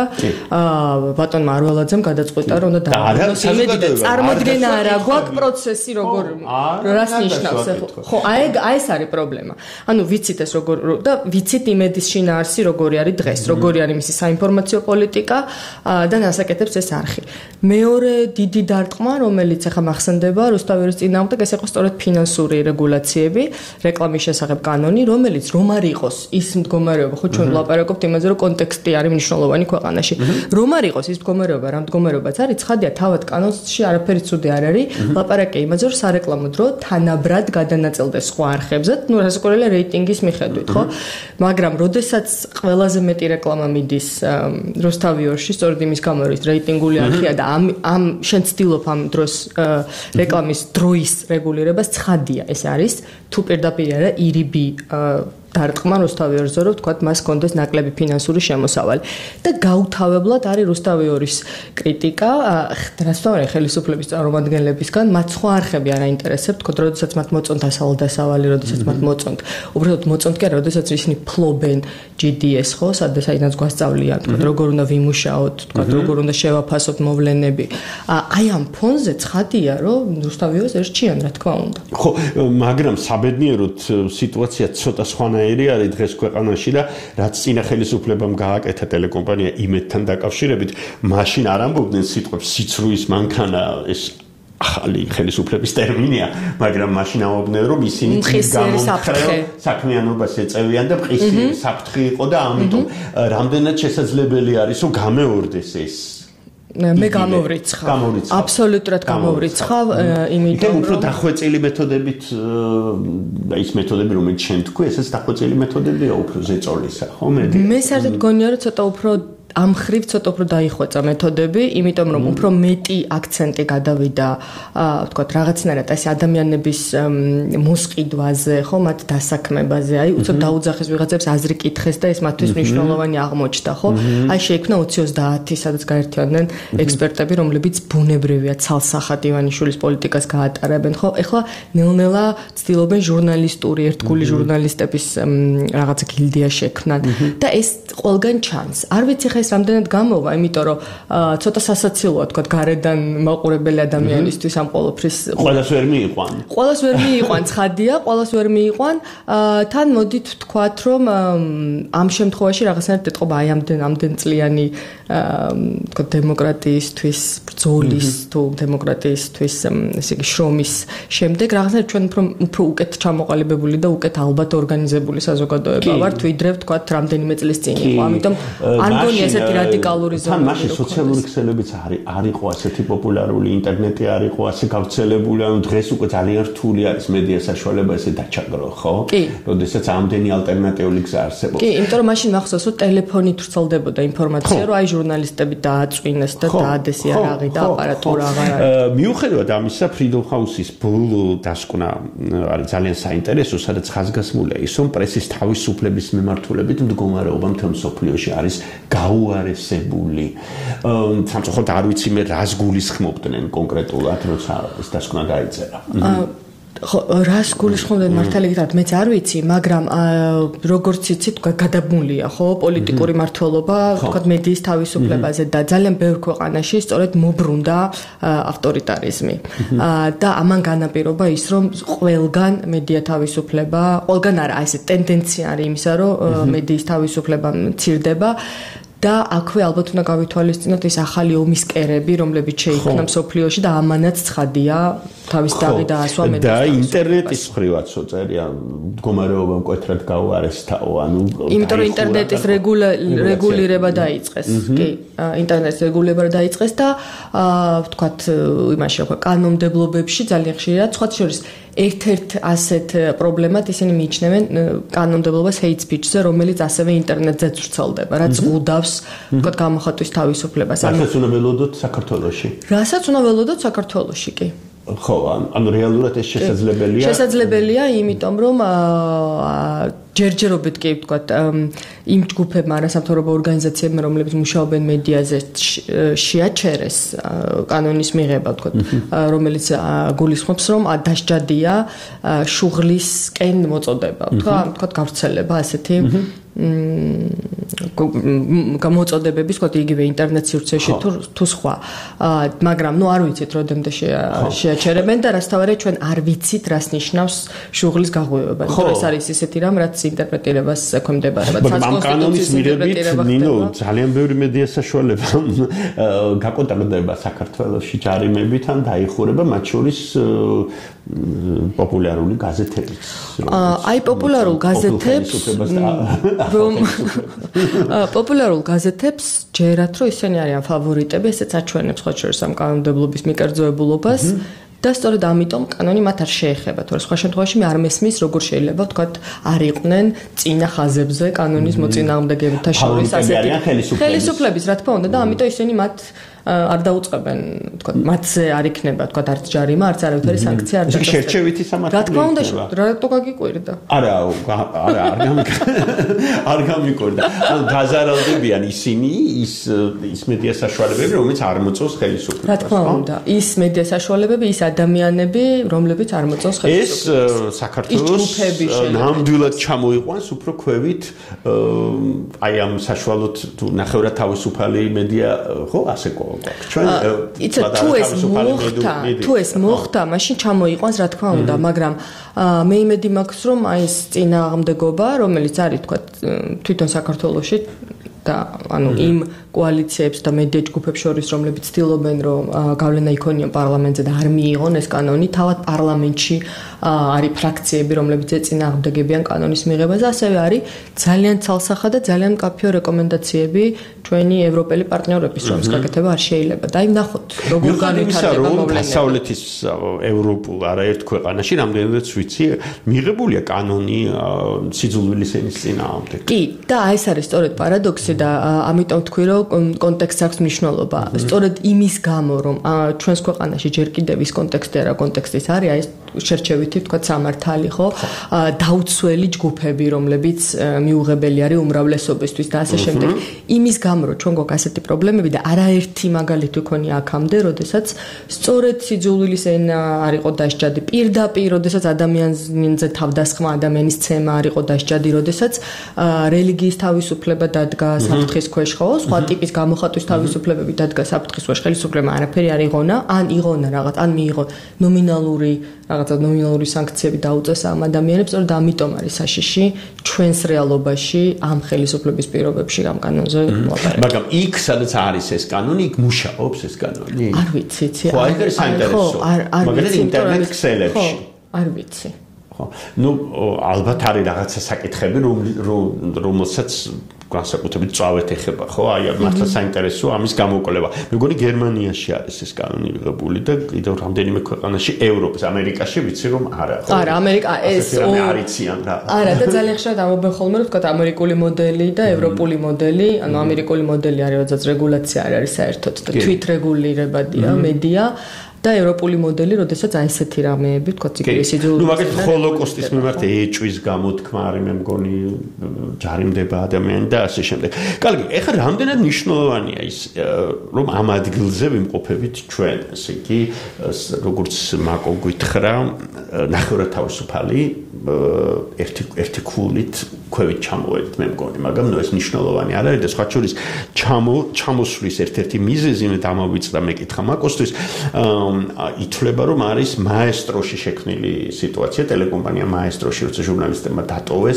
ბატონმა არველაძემ გადაწყვეტა რომ და დააბრუნოს იმედი და წარმოდგენა არ აქვს გვაქვს პროცესი როგორ რას ნიშნავს ხო აი აი ეს არის პრობლემა ანუ ვიცით ეს როგორ და ვიცით იმედის შინაარსი როგორი არის დღეს როგორი არის მისი საინფორმაციო პოლიტიკა და ნასაკეთებს ეს არხი მეორე დიდი დარტყმა რომელიც ახლა მახსენდება რუსთავიორის წინააღმდეგ ეს იყო სწორედ ფინანსური რეგულაციები რეკლამის შესახებ კანონი რომელიც რომ არ იყოს ის მდგომარეობა ხო ჩვენ ვლაპარაკობთ იმაზე რომ კონტექსტი არის მნიშვნელოვანი ქვეყანაში რომ არ იყოს ის მდგომარეობა რა მდგომარეობაც არის ცხადია თავად კანონში არაფერი ცუდი არ არის ლაპარაკი იმაზე რომ სარეკლამო დრო თანაბრად გადანაწილდეს სხვა არხებზე ну რასაკვირველია რეიტინგის მიხედვით ხო მაგრამ როდესაც ყველაზე მეტი რეკლამა მიდის რუსთავიორში სწორედ იმის გამო რომ რეიტინგული არხია და ამ ამ შენ ცდილობ ამ დროს რეკლამის დროის რეგულირებას ცხადია ეს არის თუ პირდაპირ არა ირიბი დარტყმა რუსთავიორზე რომ თქვა მას კონდეს ნაკლები ფინანსური შემოსავალი და გაუთავებლად არის რუსთავიორის კრიტიკა ხდრასთავარი ხელისუფლების წარმომადგენლებისგან მათ სხვა არხები არ აინტერესებთ თქო როდესაც მათ მოწონთ ასავალ დასავალი როდესაც მათ მოწონთ უბრალოდ მოწონთ კი არა როდესაც ისინი ფლობენ ჯი დი ეს ხო სადაც გვასწავლიან თქო როგორ უნდა ვიმუშაოთ თქო როგორ უნდა შევაფასოთ მოვლენები აი ამ ფონზე ცხადია რომ რუსთავიორს ერჩიან რა თქმა უნდა ხო მაგრამ საბედნიეროდ სიტუაცია ცოტა სხვა ერი არის დღეს ქვეყანაში და რაც წინა ხელისუფლებამ გააკეთა ტელეკომპანია იმედთან დაკავშირებით, მაშინ არ ამბობდნენ სიტყვებს სიცრუის მანქანა ეს ახალი ხელისუფლების ტერმინია, მაგრამ მაშინ ამბობდნენ რომ ისინი გამომხრე საქმიანობას ეწევიან და მყისიერი საფრთხე იყო და ამიტომ რამდენად შესაძლებელი არის რომ გამეორდეს ეს მე გამოვრიცხავ აბსოლუტურად გამოვრიცხავ იმიტომ რომ უფრო დახვეწილი მეთოდებით და ის მეთოდები რომელიც შენ თქვი ესეც დახვეწილი მეთოდებია უფრო ზეწოლისა ხო მე მე საერთოდ გონია რომ ცოტა უფრო ამ ხრივ ცოტა უფრო დაიხვეწა მეთოდები, იმიტომ რომ უფრო მეტი აქცენტი გადავიდა, ვთქვათ, რაღაცნაირად ეს ადამიანების მოსყიდვაზე, ხო, მათ დასაქმებაზე, აი, უცებ დაუძახეს ვიღაცებს აზრი კითხეს და ეს მათთვის მნიშვნელოვანი აღმოჩნდა, ხო? აი, შეიქმნა ოცი ოცდაათი, სადაც გაერთიანდნენ ექსპერტები, რომლებიც ბუნებრივია ცალსახად ივანიშვილის პოლიტიკას გაატარებენ, ხო? ეხლა ნელ-ნელა ცდილობენ ჟურნალისტური, ერთგული ჟურნალისტების რაღაცა გილდია შექმნან და ეს ყველგან ჩანს. არ ვიცი ხა ეს რამდენად გამოვა, იმიტომ რომ ცოტა სასაცილოა თქვა გარედან მაყურებელი ადამიანისთვის ამ ყოველფრის ყველას ვერ მიიყვან. ყველას ვერ მიიყვან, ცხადია, ყველას ვერ მიიყვან. თან მოდით ვთქვათ, რომ ამ შემთხვევაში რაღაცნაირად ეთყობა აი ამდენ ამდენ წლიანი თქვა დემოკრატიისთვის, ბრძოლის თუ დემოკრატიისთვის ესე იგი შრომის შემდეგ რაღაცნაირად ჩვენ უფრო უფრო უკეთ ჩამოყალიბებული და უკეთ ალბათ ორგანიზებული საზოგადოება ვართ, ვიდრე ვთქვათ რამდენიმე წლის წინ იყო. ამიტომ არ გონია ესეთი რადიკალური ზონა. თან მაშინ სოციალური ქსელებიც არის არ იყო ასეთი პოპულარული, ინტერნეტი არ იყო ასე გავრცელებული, ანუ დღეს უკვე ძალიან რთული არის მედია საშუალება ესე დაჩაგრო, ხო? როდესაც ამდენი ალტერნატიული გზა არსებობს. კი, იმიტომ რომ მაშინ მახსოვს რომ ტელეფონით ვრცელდებოდა ინფორმაცია, რომ აი ჟურნალისტები დააწვინეს და დაადეს იარაღი და აპარატურა აღარ არის. მიუხედავად ამისა, Freedom House-ის ბოლო დასკვნა არის ძალიან საინტერესო, სადაც ხაზგასმულია ის, რომ პრესის თავისუფლების მიმართულებით მდგომარეობა მთელ მსოფლიოში არის გაუარესებული. სამწუხაროდ არ ვიცი მე რას გულისხმობდნენ კონკრეტულად, როცა ეს დასკვნა დაიწერა. რას გულისხმობდნენ მართალი გითხრათ მეც არ ვიცი მაგრამ როგორც იცი თქვა გადაბმულია ხო პოლიტიკური მართლობა თქვა მედიის თავისუფლებაზე და ძალიან ბევრ ქვეყანაში სწორედ მობრუნდა ავტორიტარიზმი და ამან განაპირობა ის რომ ყველგან მედია თავისუფლება ყველგან არა ესე ტენდენცია არის იმისა რომ მედიის თავისუფლება მცირდება და აქვე ალბათ უნდა გავითვალისწინოთ ეს ახალი ომის კერები, რომლებიც შეიქმნა მსოფლიოში და ამანაც ცხადია თავის დაღი დაასვა მედიის. და ინტერნეტის მხრივაცო წერია მდგომარეობა მკვეთრად გაუარესთაო, ანუ იმიტომ რომ ინტერნეტის რეგულირება დაიწყეს. კი, ინტერნეტის რეგულირება დაიწყეს და ვთქვათ, იმაში ხო კანონმდებლობებში ძალიან ხშირად სხვა შორის ერთ-ერთ ასეთ პრობლემად ისინი მიიჩნევენ კანონმდებლობას hate speech-ზე, რომელიც ასევე ინტერნეტზეც ვრცელდება, რაც უდავს, ვთქვათ, გამოხატვის თავისუფლებას. რასაც უნდა ველოდოთ საქართველოში. რასაც უნდა ველოდოთ საქართველოში, კი. ხო, ანუ რეალურად ეს შესაძლებელია. შესაძლებელია, იმიტომ რომ ჯერჯერობით კი ვთქვათ, იმ ჯგუფებმა, არასამთავრობო ორგანიზაციებმა, რომლებიც მუშაობენ მედიაზე, შეაჩერეს კანონის მიღება, ვთქვათ, რომელიც გულისხმობს, რომ დასჯადია შუღლისკენ მოწოდება, ვთქვათ, გავრცელება ასეთი გამოწოდებების, ვთქვათ, იგივე ინტერნეტ სივრცეში თუ თუ სხვა. მაგრამ ნუ არ ვიცით, როდემდე შეაჩერებენ და რასთავარია ჩვენ არ ვიცით, რას ნიშნავს შუღლის გაღვივება. იმიტომ ეს არის ისეთი რამ, რაც ინტერპრეტირებას ექვემდებარება. მაგრამ კანონის მიღებით ნინო ძალიან ბევრი მედია საშუალება გაკონტროლდება საქართველოში ჯარიმებით ან დაიხურება მათ შორის პოპულარული გაზეთებიც. აი პოპულარულ გაზეთებს რომ პოპულარულ გაზეთებს ჯერათ რომ ისინი არიან ფავორიტები, ესეც აჩვენებს სხვა შორის ამ კანონმდებლობის მიკერძოებულობას. და სწორედ ამიტომ კანონი მათ არ შეეხება. თორე სხვა შემთხვევაში მე არ მესმის როგორ შეიძლება ვთქვათ არ იყვნენ წინა ხაზებზე კანონის მოწინააღმდეგეებთა შორის ასეთი ხელისუფლების რა თქმა უნდა და ამიტომ ისინი მათ არ დაუწყებენ ვთქვათ მათზე არ იქნება ვთქვათ არც ჯარიმა არც არავითარი სანქცია არ დაწყება. შერჩევითი სამართალი. რა თქმა უნდა რატო გაგიკვირდა? არა არა არ გამიკვირდა. ანუ გაზარალდებიან ისინი ის ის მედია საშუალებები რომელიც არ მოწევს ხელისუფლებას. რა თქმა უნდა ის მედია საშუალებები ის ადამიანები რომლებიც არ მოწევს ხელისუფლებას. ეს საქართველოს ნამდვილად ჩამოიყვანს უფრო ქვევით აი ამ საშუალოდ თუ ნახევრად თავისუფალი მედია ხო ასე ყო ჩვენ იცით თუ ეს მოხდა თუ ეს მოხდა მაშინ ჩამოიყვანს რა თქმა უნდა მაგრამ მე იმედი მაქვს რომ აი ეს წინააღმდეგობა რომელიც არის თქვა თვითონ საქართველოში და ანუ იმ კოალიციებს და მედია ჯგუფებს შორის რომლებიც ცდილობენ რომ გავლენა იქონიონ პარლამენტზე და არ მიიღონ ეს კანონი თავად პარლამენტში არის ფრაქციები რომლებიც ეწინააღმდეგებიან კანონის მიღებაზე ასევე არის ძალიან ცალსახა და ძალიან მკაფიო რეკომენდაციები ჩვენი ევროპელი პარტნიორების რომის გაკეთება არ შეიძლება და აი ნახოთ როგორ განვითარდება მოვლენები დასავლეთის ევროპულ არაერთ ქვეყანაში რამდენადაც ვიცი მიღებულია კანონი სიძულვილის ენის წინააღმდეგ კი და ეს არის სწორედ პარადოქსი და ამიტომ თქვი რომ კონტექსტს აქვს მნიშვნელობა. სწორედ იმის გამო რომ ჩვენს ქვეყანაში ჯერ კიდევ ის კონტექსტი არა კონტექსტის არის აი ეს შერჩევითი თქვა სამართალი ხო დაუცველი ჯგუფები რომლებიც მიუღებელი არის უმრავლესობისთვის და ასე შემდეგ. იმის გამო რომ ჩვენ გვაქვს ასეთი პრობლემები და არაერთი მაგალითი გქონია აქამდე, როდესაც სწორედ სიძულვილის ენა არ იყო დასჯადი პირდაპირ, როდესაც ადამიანზე თავდასხმა ადამიანის ცემა არ იყო დასჯადი, როდესაც რელიგიის თავისუფლება დადგა საფრთხის ქვეშ ხო, სხვა ტიპის გამოხატვის თავისუფლებები დადგა საფრთხის ქვეშ, ხელისუფლებამ არაფერი არ იღონა, ან იღონა რაღაც, ან მიიღო ნომინალური რაღაცა ნომინალური სანქციები დაუწეს ამ ადამიანებს, სწორედ ამიტომ არის საშიში ჩვენს რეალობაში ამ ხელისუფლების პირობებში ამ კანონზე ლაპარაკი. მაგრამ იქ სადაც არის ეს კანონი, იქ მუშაობს ეს კანონი. არ ვიცი, იცი. ხო, აი ეს საინტერესო. მაგალითად ინტერნეტ ქსელებში. არ ვიცი. ხო. ნუ ალბათ არის რაღაცა საკითხები, რომელსაც განსაკუთრებით წავეთ ეხება, ხო? აი მართლა საინტერესო ამის გამოკვლევა. მეგონი გერმანიაში არის ეს კანონი მიღებული და კიდევ რამდენიმე ქვეყანაში ევროპის, ამერიკაში ვიცი რომ არა, ხო? არა, ამერიკა ეს არიციან რა. არა, და ძალიან ხშირად ამობენ ხოლმე რომ ვთქვათ ამერიკული მოდელი და ევროპული მოდელი, ანუ ამერიკული მოდელი არის, როდესაც რეგულაცია არ არის საერთოდ და თვითრეგულირებადია მედია. და ევროპული მოდელი, როდესაც აი ესეთი რამეები, თქვა ციკლის სიძულვე. ნუ მაგალითად ჰოლოკოსტის მიმართ ეჭვის გამოთქმა არის, მე მგონი ჯარიმდება ადამიანი და ასე შემდეგ. კარგი, ეხლა რამდენად მნიშვნელოვანია ის, რომ ამ ადგილზე ვიმყოფებით ჩვენ, ესე იგი, როგორც მაკო გითხრა, ნახევრად თავისუფალი ერთი ერთი ქულით ქვევით ჩამოვედით, მე მგონი, მაგრამ ნუ ეს მნიშვნელოვანი არ არის და სხვა შორის ჩამო ჩამოსვლის ერთ-ერთი მიზეზი მე დამავიწყდა მეკითხა მაკოსთვის ითვლება რომ არის მაესტროში შექმნილი სიტუაცია ტელეკომპანია მაესტროში როცა ჟურნალისტებმა დატოვეს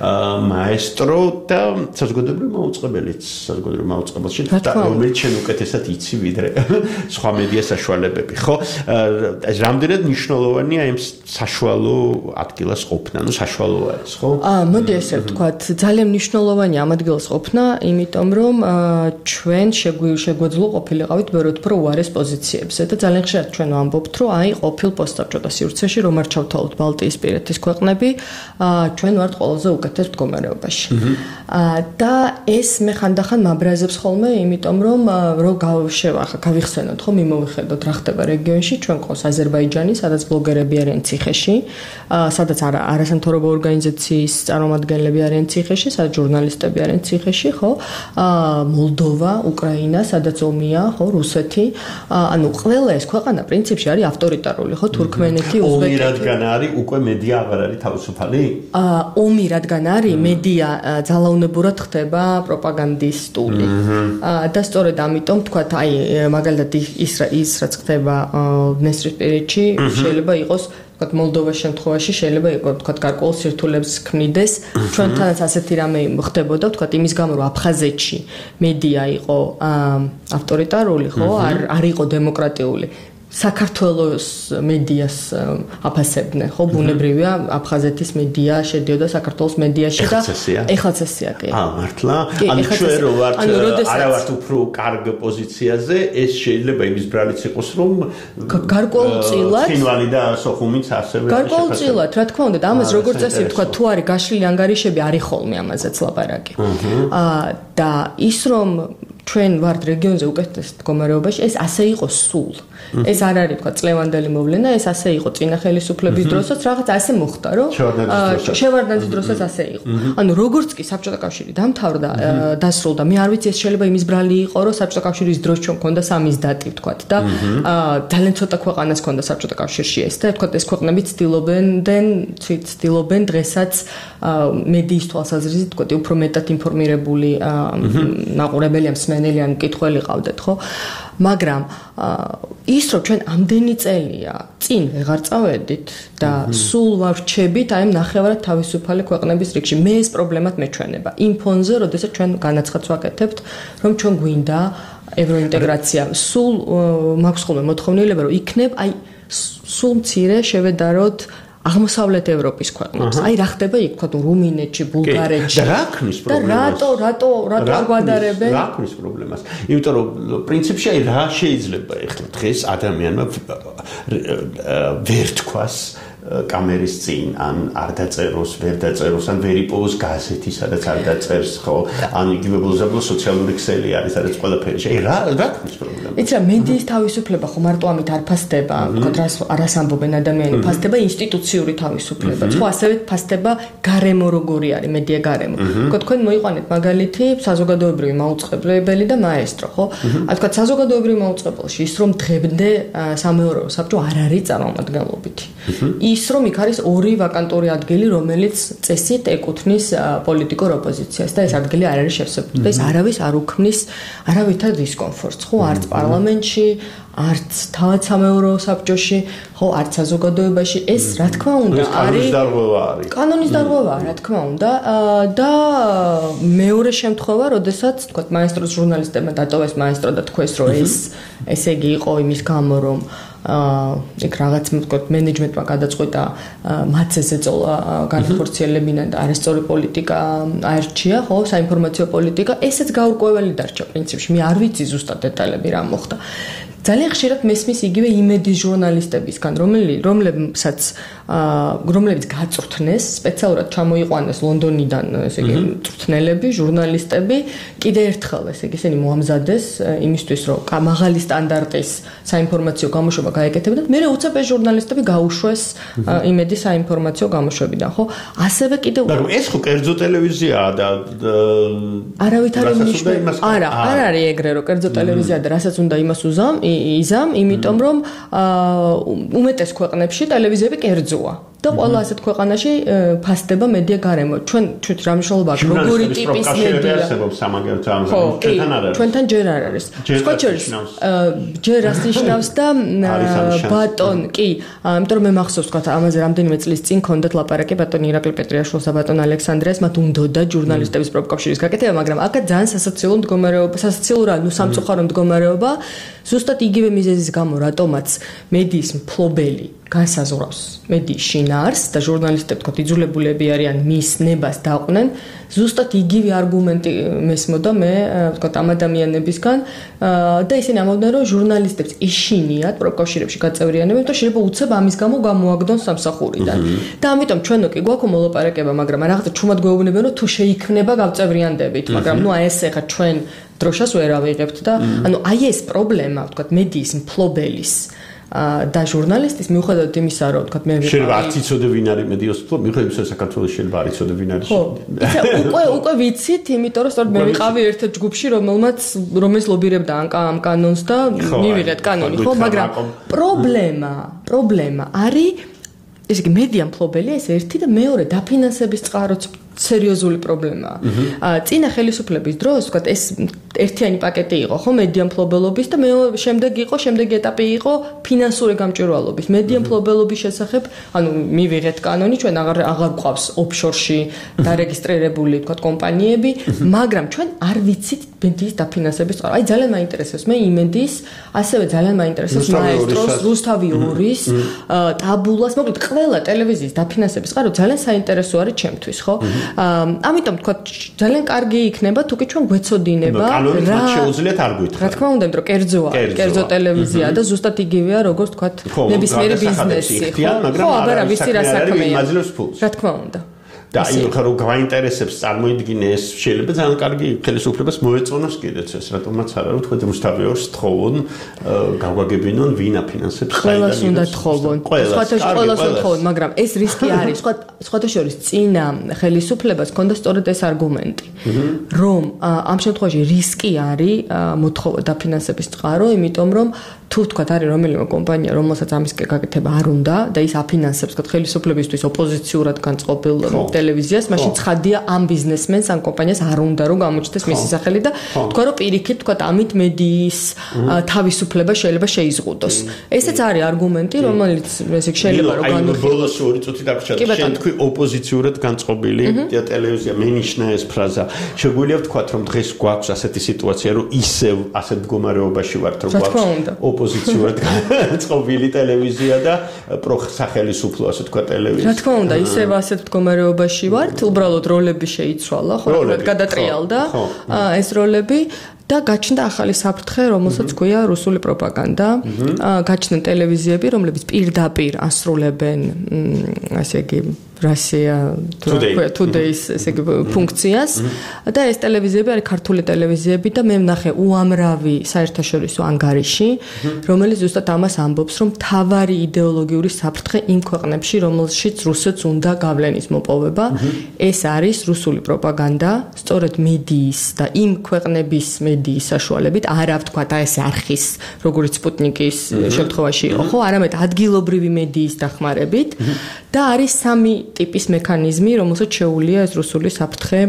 მაესტრო და საზოგადოებრივი მაუწყებელიც საზოგადოებრივი მაუწყებელში რომელიც შენ უკეთესად იცი ვიდრე სხვა მედია საშუალებები ხო ეს რამდენად მნიშვნელოვანია ამ საშუალო ადგილას ყოფნა ნუ საშუალოა ეს ხო აა მოდი ესე ვთქვათ ძალიან მნიშვნელოვანია ამ ადგილას ყოფნა იმიტომ რომ ჩვენ შეგვეძლო ყოფილიყავით ბევრად უფრო უარეს პოზიციებზე და ძალიან ხშირად ჩვენ ვამბობთ რომ აი ყოფილ პოსტსაბჭოთა სივრცეში რომ არ ჩავთვალოთ ბალტიისპირეთის ქვეყნები ჩვენ ვართ ყველაზე უკეთეს მდგომარეობაში და ეს მე ხანდახან მაბრაზებს ხოლმე იმიტომ რომ რო გავშევახა გავიხსენოთ ხო მიმოვიხედოთ რა ხდება რეგიონში ჩვენ ყავს აზერბაიჯანი სადაც ბლოგერები არიან ციხეში სადაც არასამთავრობო ორგანიზაციის წარმომადგენლები არიან ციხეში სადაც ჟურნალისტები არიან ციხეში ხო მოლდოვა უკრაინა სადაც ომია ხო რუსეთი ანუ ყველა ეს ქვეყანა პრინციპში არის ავტორიტარული ხო თურქმენეთი ოზბეკეთი ომი რადგან არის უკვე მედია აღარ არის თავისუფალი ომი რადგან არის მედია ძალაუნებურად ხდება პროპაგანდისტული და სწორედ ამიტომ თქვათ აი მაგალითად ის ის რაც ხდება დნესტრისპირეთში შეიძლება იყოს თქვათ მოლდოვას შემთხვევაში შეიძლება იყოს თქვათ გარკვეულ სირთულეებს ქმნიდეს ჩვენთანაც ასეთი რამე ხდებოდა თქვათ იმის გამო რომ აფხაზეთში მედია იყო ავტორიტარული ხო არ არ იყო დემოკრატიული საქართველოს მედიას აფასებდნენ ხო ბუნებრივია აფხაზეთის მედია შედიოდა საქართველოს მედიაში და ეხლაც ესეა კი აა მართლა ანუ ჩვენ რო ვართ არა ვართ უფრო კარგ პოზიციაზე ეს შეიძლება იმის ბრალიც იყოს რომ გარკვეულწილად ხინვალი და სოხუმიც ასევე გარკვეულწილად რა თქმა უნდა და ამას როგორც წესი თქვა თუ არის გაშლილი ანგარიშები არის ხოლმე ამაზეც ლაპარაკი აა და ის რომ ჩვენ ვართ რეგიონზე უკეთეს მდგომარეობაში ეს ასე იყო სულ ეს არ არის თქვა წლევანდელი მოვლენა ეს ასე იყო წინა ხელისუფლების დროსაც რაღაც ასე მოხდა რომ შევარდნაძის დროსაც ასე იყო ანუ როგორც კი საბჭოთა კავშირი დამთავრდა დასრულდა მე არ ვიცი ეს შეიძლება იმის ბრალი იყო რომ საბჭოთა კავშირის დროს ჩვენ ქონდა სამის დატი ვთქვათ და ძალიან ცოტა ქვეყანას ქონდა საბჭოთა კავშირში ეს და ვთქვათ ეს ქვეყნები ცდილობენ ცდილობენ დღესაც მედიის თვალსაზრისით ვთქვათ უფრო მეტად ინფორმირებული მაყურებელი ამ სმენელი ან მკითხველი ყავდეთ ხო მაგრამ ის რომ ჩვენ ამდენი წელია წინ ვეღარ წავედით და სულ ვარჩებით აი ნახევრად თავისუფალი ქვეყნების რიგში მე ეს პრობლემად მეჩვენება იმ ფონზე როდესაც ჩვენ განაცხადს ვაკეთებთ რომ ჩვენ გვინდა ევროინტეგრაცია სულ მაქვს ხოლმე მოთხოვნილება რომ იქნებ აი სულ მცირე შევედაროთ აღმოსავლეთ ევროპის ქვეყნებს. აი რა ხდება იქ თქვა რუმინეთში, ბულგარეთში. და რა ქნის პრობლემას? და რატო, რატო, რატო არ გვადარებენ? რა ქნის პრობლემას? იმიტომ რომ პრინციპში აი რა შეიძლება ეხლა დღეს ადამიანმა ვერ თქვას კამერის წინ ან არ დაწეროს, ვერ დაწეროს, ან ვერ იპოვოს გაზეთი, სადაც არ დაწერს, ხო? ან იგივე ბლოზაბლო სოციალური ქსელი არის, სადაც ყველაფერი. აი რა რა ქნის პრობლემა? იცი რა მედიის თავისუფლება ხო მარტო ამით არ ფასდება, თქო რას ამბობენ ადამიანები, ფასდება ინსტიტუციური თავისუფლება. ხო ასევე ფასდება გარემო როგორი არის, მედია გარემო. თქო თქვენ მოიყვანეთ მაგალითი საზოგადოებრივი მაუწყებლებელი და მაესტრო, ხო? აი თქო საზოგადოებრივი მაუწყებელში ის რომ დღემდე სამეურვეო საბჭო არ არის წარმომადგენლობითი. ის რომ იქ არის ორი ვაკანტური ადგილი, რომელიც წესით ეკუთვნის პოლიტიკურ ოპოზიციას და ეს ადგილი არ არის შევსებული. და ეს არავის არ უქმნის არავითარ დისკომფორტს, ხო, არც პარლამენტში, არც თავად სამეურვეო საბჭოში, ხო, არც საზოგადოებაში. ეს რა თქმა უნდა არის კანონის დარღვევა არის. კანონის დარღვევაა, რა თქმა უნდა, და მეორე შემთხვევა, როდესაც, თქვა, მაესტროს ჟურნალისტებმა დატოვეს მაესტრო და თქვეს, რომ ეს ესე იგი იყო იმის გამო, რომ იქ რაღაც მეთქოთ მენეჯმენტმა გადაწყვეტა მათზე ზეწოლა განხორციელებინან და არასწორი პოლიტიკა აერჩია, ხო, საინფორმაციო პოლიტიკა, ესეც გაურკვეველი დარჩა პრინციპში. მე არ ვიცი ზუსტად დეტალები რა მოხდა. ძალიან ხშირად მესმის იგივე იმედის ჟურნალისტებისგან, რომლებსაც რომლებიც გაწვრთნეს, სპეციალურად ჩამოიყვანეს ლონდონიდან, ესე იგი, წვრთნელები, ჟურნალისტები, კიდე ერთხელ, ესე იგი, ისინი მოამზადეს იმისთვის, რომ მაღალი სტანდარტის საინფორმაციო გამოშვება გაეკეთებინათ, მერე უცებ ეს ჟურნალისტები გაუშვეს იმედის საინფორმაციო გამოშვებიდან, ხო? ასევე კიდე მაგრამ ეს ხო კერძო ტელევიზიაა და არავით არ ნიშნავს. არა, არ არის ეგრე, რომ კერძო ტელევიზია და რასაც უნდა იმას უზამ, იზამ, იმიტომ რომ უმეტეს ქვეყნებში ტელევიზიები კერძოა. და ყველა ასეთ ქვეყანაში ფასდება მედია გარემო. ჩვენ ჩვენ რა მნიშვნელობა აქვს როგორი ტიპის მედია? ხო, ჩვენთან ჯერ არ არის. სხვა შორის ჯერ რას ნიშნავს და ბატონ, კი, იმიტომ რომ მე მახსოვს თქვა ამაზე რამდენიმე წლის წინ ქონდათ ლაპარაკი ბატონ ირაკლი პეტრიაშვილს და ბატონ ალექსანდრეს, მათ უნდოდა ჟურნალისტების პროფკავშირის გაკეთება, მაგრამ აქაც ძალიან სასაცილო მდგომარეობა, სასაცილო, ნუ სამწუხარო მდგომარეობა, ზუსტად იგივე მიზეზის გამო, რატომაც მედიის მფლობელი განსაზღვრავს მედიის შინაარს და ჟურნალისტები თქო იძულებულები არიან მის ნებას დაყვნენ, ზუსტად იგივე არგუმენტი მესმოდა მე თქო ამ ადამიანებისგან და ისინი ამბობდნენ რომ ჟურნალისტებს ეშინიათ პროფკავშირებში გაწევრიანება, იმიტომ შეიძლება უცებ ამის გამო გამოაგდონ სამსახურიდან. და ამიტომ ჩვენო კი გვაქვს მოლაპარაკება, მაგრამ რაღაცა ჩუმად გვეუბნებიან რომ თუ შეიქმნება გავწევრიანდებით, მაგრამ ნუ აი ეს ახლა ჩვენ დროშას ვერ ავიღებთ და ანუ აი ეს პრობლემა თქო მედიის მფლობელის და ჟურნალისტის მიუხედავად იმისა, რომ თქვა მე ვიყავი შეიძლება არც იცოდე ვინ არის მედიის ფლობელი, მიუხედავად იმისა, საქართველოს შეიძლება არ იცოდე ვინ არის. ხო, იცი უკვე უკვე ვიცით, იმიტომ რომ სწორედ მე ვიყავი ერთ ჯგუფში, რომელმაც რომელიც ლობირებდა ამ კანონს და მივიღეთ კანონი, ხო, მაგრამ პრობლემა, პრობლემა არის ესე იგი მედია მფლობელია ეს ერთი და მეორე დაფინანსების წყაროც სერიოზული პრობლემაა. წინა ხელისუფლების დროს, ვთქვათ, ეს ერთიანი პაკეტი იყო, ხო, მედია მფლობელობის და მეორე შემდეგ იყო, შემდეგი ეტაპი იყო ფინანსური გამჭვირვალობის. მედია მფლობელობის შესახებ, ანუ მივიღეთ კანონი, ჩვენ აღარ აღარ გვყავს ოფშორში დარეგისტრირებული, ვთქვათ, კომპანიები, მაგრამ ჩვენ არ ვიცით მედიის დაფინანსების წყარო. აი ძალიან მაინტერესებს მე იმედის, ასევე ძალიან მაინტერესებს მაესტროს, რუსთავი ორის, ტაბულას, მოკლედ ყველა ტელევიზიის დაფინანსების წყარო ძალიან საინტერესო არის ჩემთვის, ხო? ამიტომ თქვა ძალიან კარგი იქნება თუ კი ჩვენ გვეცოდინება რა შეუძლიათ არ გვითხრათ. რა თქმა უნდა, რომ კერძოა, კერძო ტელევიზია და ზუსტად იგივეა როგორც თქვა ნებისმიერი ბიზნესი, ხო? ხო, აბარა ვიცი რა საქმეა. რა თქმა უნდა. და იმ ხარო გვაინტერესებს წარმოიდგინე ეს შეიძლება ძალიან კარგი ხელისუფლებას მოეწონოს კიდეც ეს რატომაც არა რომ თქვა რუსთავი ორს თხოვონ გავაგებინონ ვინ აფინანსებს ყველას უნდა თხოვონ სხვათა ყველას უნდა თხოვონ მაგრამ ეს რისკი არის სხვა სხვათა შორის წინა ხელისუფლებას ჰქონდა სწორედ ეს არგუმენტი რომ ამ შემთხვევაში რისკი არის მოთხოვა დაფინანსების წყარო იმიტომ რომ თუ თქვა არის რომელიმე კომპანია რომელსაც ამის გაკეთება არ უნდა და ის აფინანსებს თქვა ხელისუფლებისთვის ოპოზიციურად განწყობილ ტელევიზიას, მაშინ ცხადია ამ ბიზნესმენს, ამ კომპანიას არ უნდა რომ გამოჩნდეს მისი სახელი და თქვა რომ პირიქით თქვა ამით მედიის თავისუფლება შეიძლება შეიზღუდოს. ესეც არის არგუმენტი, რომელიც ესე შეიძლება რომ განვიხილოს. აი, ბოლოს ორი წუთი დაგვრჩა. შენ თქვი ოპოზიციურად განწყობილი ტელევიზია, მენიშნა ეს ფრაზა. შეგვიძლია ვთქვათ რომ დღეს გვაქვს ასეთი სიტუაცია, რომ ისევ ასეთ მდგომარეობაში ვართ, რომ გვაქვს ოპოზიციურად განწყობილი ტელევიზია და პროსახელისუფლო ასე თქვა ტელევიზია. რა თქმა უნდა, ისევ ასეთ მდგომარეობაში ვართ, უბრალოდ როლები შეიცვალა, ხო, გადატრიალდა ეს როლები და გაჩნდა ახალი საფრთხე, რომელსაც ქვია რუსული პროპაგანდა. გაჩნდნენ ტელევიზიები, რომლებიც პირდაპირ ასრულებენ, ასე იგი, Russia Today's ესე იგი ფუნქციას და ეს ტელევიზიები არის ქართული ტელევიზიები და მე ვნახე უამრავი საერთაშორისო ანგარიში, რომელიც ზუსტად ამას ამბობს, რომ თავარი იდეოლოგიური საფრთხე იმ ქვეყნებში, რომელშიც რუსეთს უნდა გავლენის მოპოვება, ეს არის რუსული პროპაგანდა, სწორედ მედიის და იმ ქვეყნების მედიის საშუალებით, არა ვთქვათ, აი ეს არხის, როგორც სპუტნიკის შემთხვევაში იყო, ხო, არამედ ადგილობრივი მედიის დახმარებით და არის სამი ტიპის მექანიზმი, რომელსაც შეუძლია ეს რუსული საფრთხე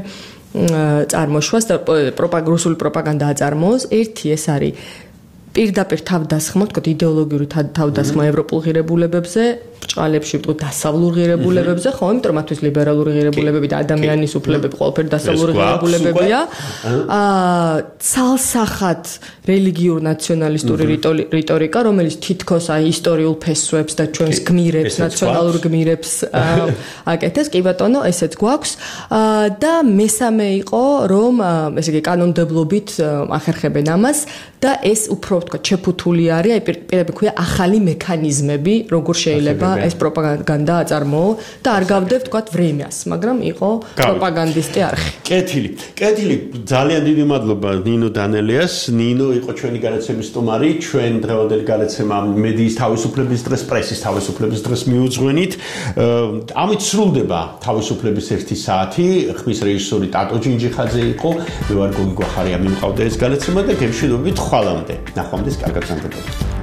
წარმოშვას და რუსული პროპაგანდა აწარმოოს. ერთი ეს არის პირდაპირ თავდასხმა, თქო, იდეოლოგიური თავდასხმა ევროპულ ღირებულებებზე, ბჭყალებში ვთქვი დასავლურ ღირებულებებზე, ხო, იმიტომ რომ მათთვის ლიბერალური ღირებულებები და ადამიანის უფლებები ყველაფერი დასავლური ღირებულებებია. აა ცალსახად რელიგიურ ნაციონალისტური რიტორიკა, რომელიც თითქოს აი ისტორიულ ფესვებს და ჩვენს გმირებს, ნაციონალურ გმირებს აკეთებს, კი ბატონო, ესეც გვაქვს. და მესამე იყო, რომ ესე იგი კანონმდებლობით ახერხებენ ამას და ეს უფრო ვთქვათ, შეფუთული არის, აი პირდაპირ ქვია ახალი მექანიზმები, როგორ შეიძლება ეს პროპაგანდა აწარმოო და არ გავდებ ვთქვათ ვრემიას, მაგრამ იყო პროპაგანდისტი არხი. კეთილი. კეთილი, ძალიან დიდი მადლობა ნინო დანელიას. ნინო იყო ჩვენი განაცემის სტუმარი, ჩვენ დღევანდელი განაცემა მედიის თავისუფლების დღეს, პრესის თავისუფლების დღეს მიუძღვენით. ამით სრულდება თავისუფლების ერთი საათი. ხმის რეჟისორი ტატო ჯინჯიხაძე იყო, მე ვარ გოგი გვახარია, მიმყავდა ეს განაცემა და გემშვიდობით ხვალამდე. ნახვამდის კარგად გრძელდება.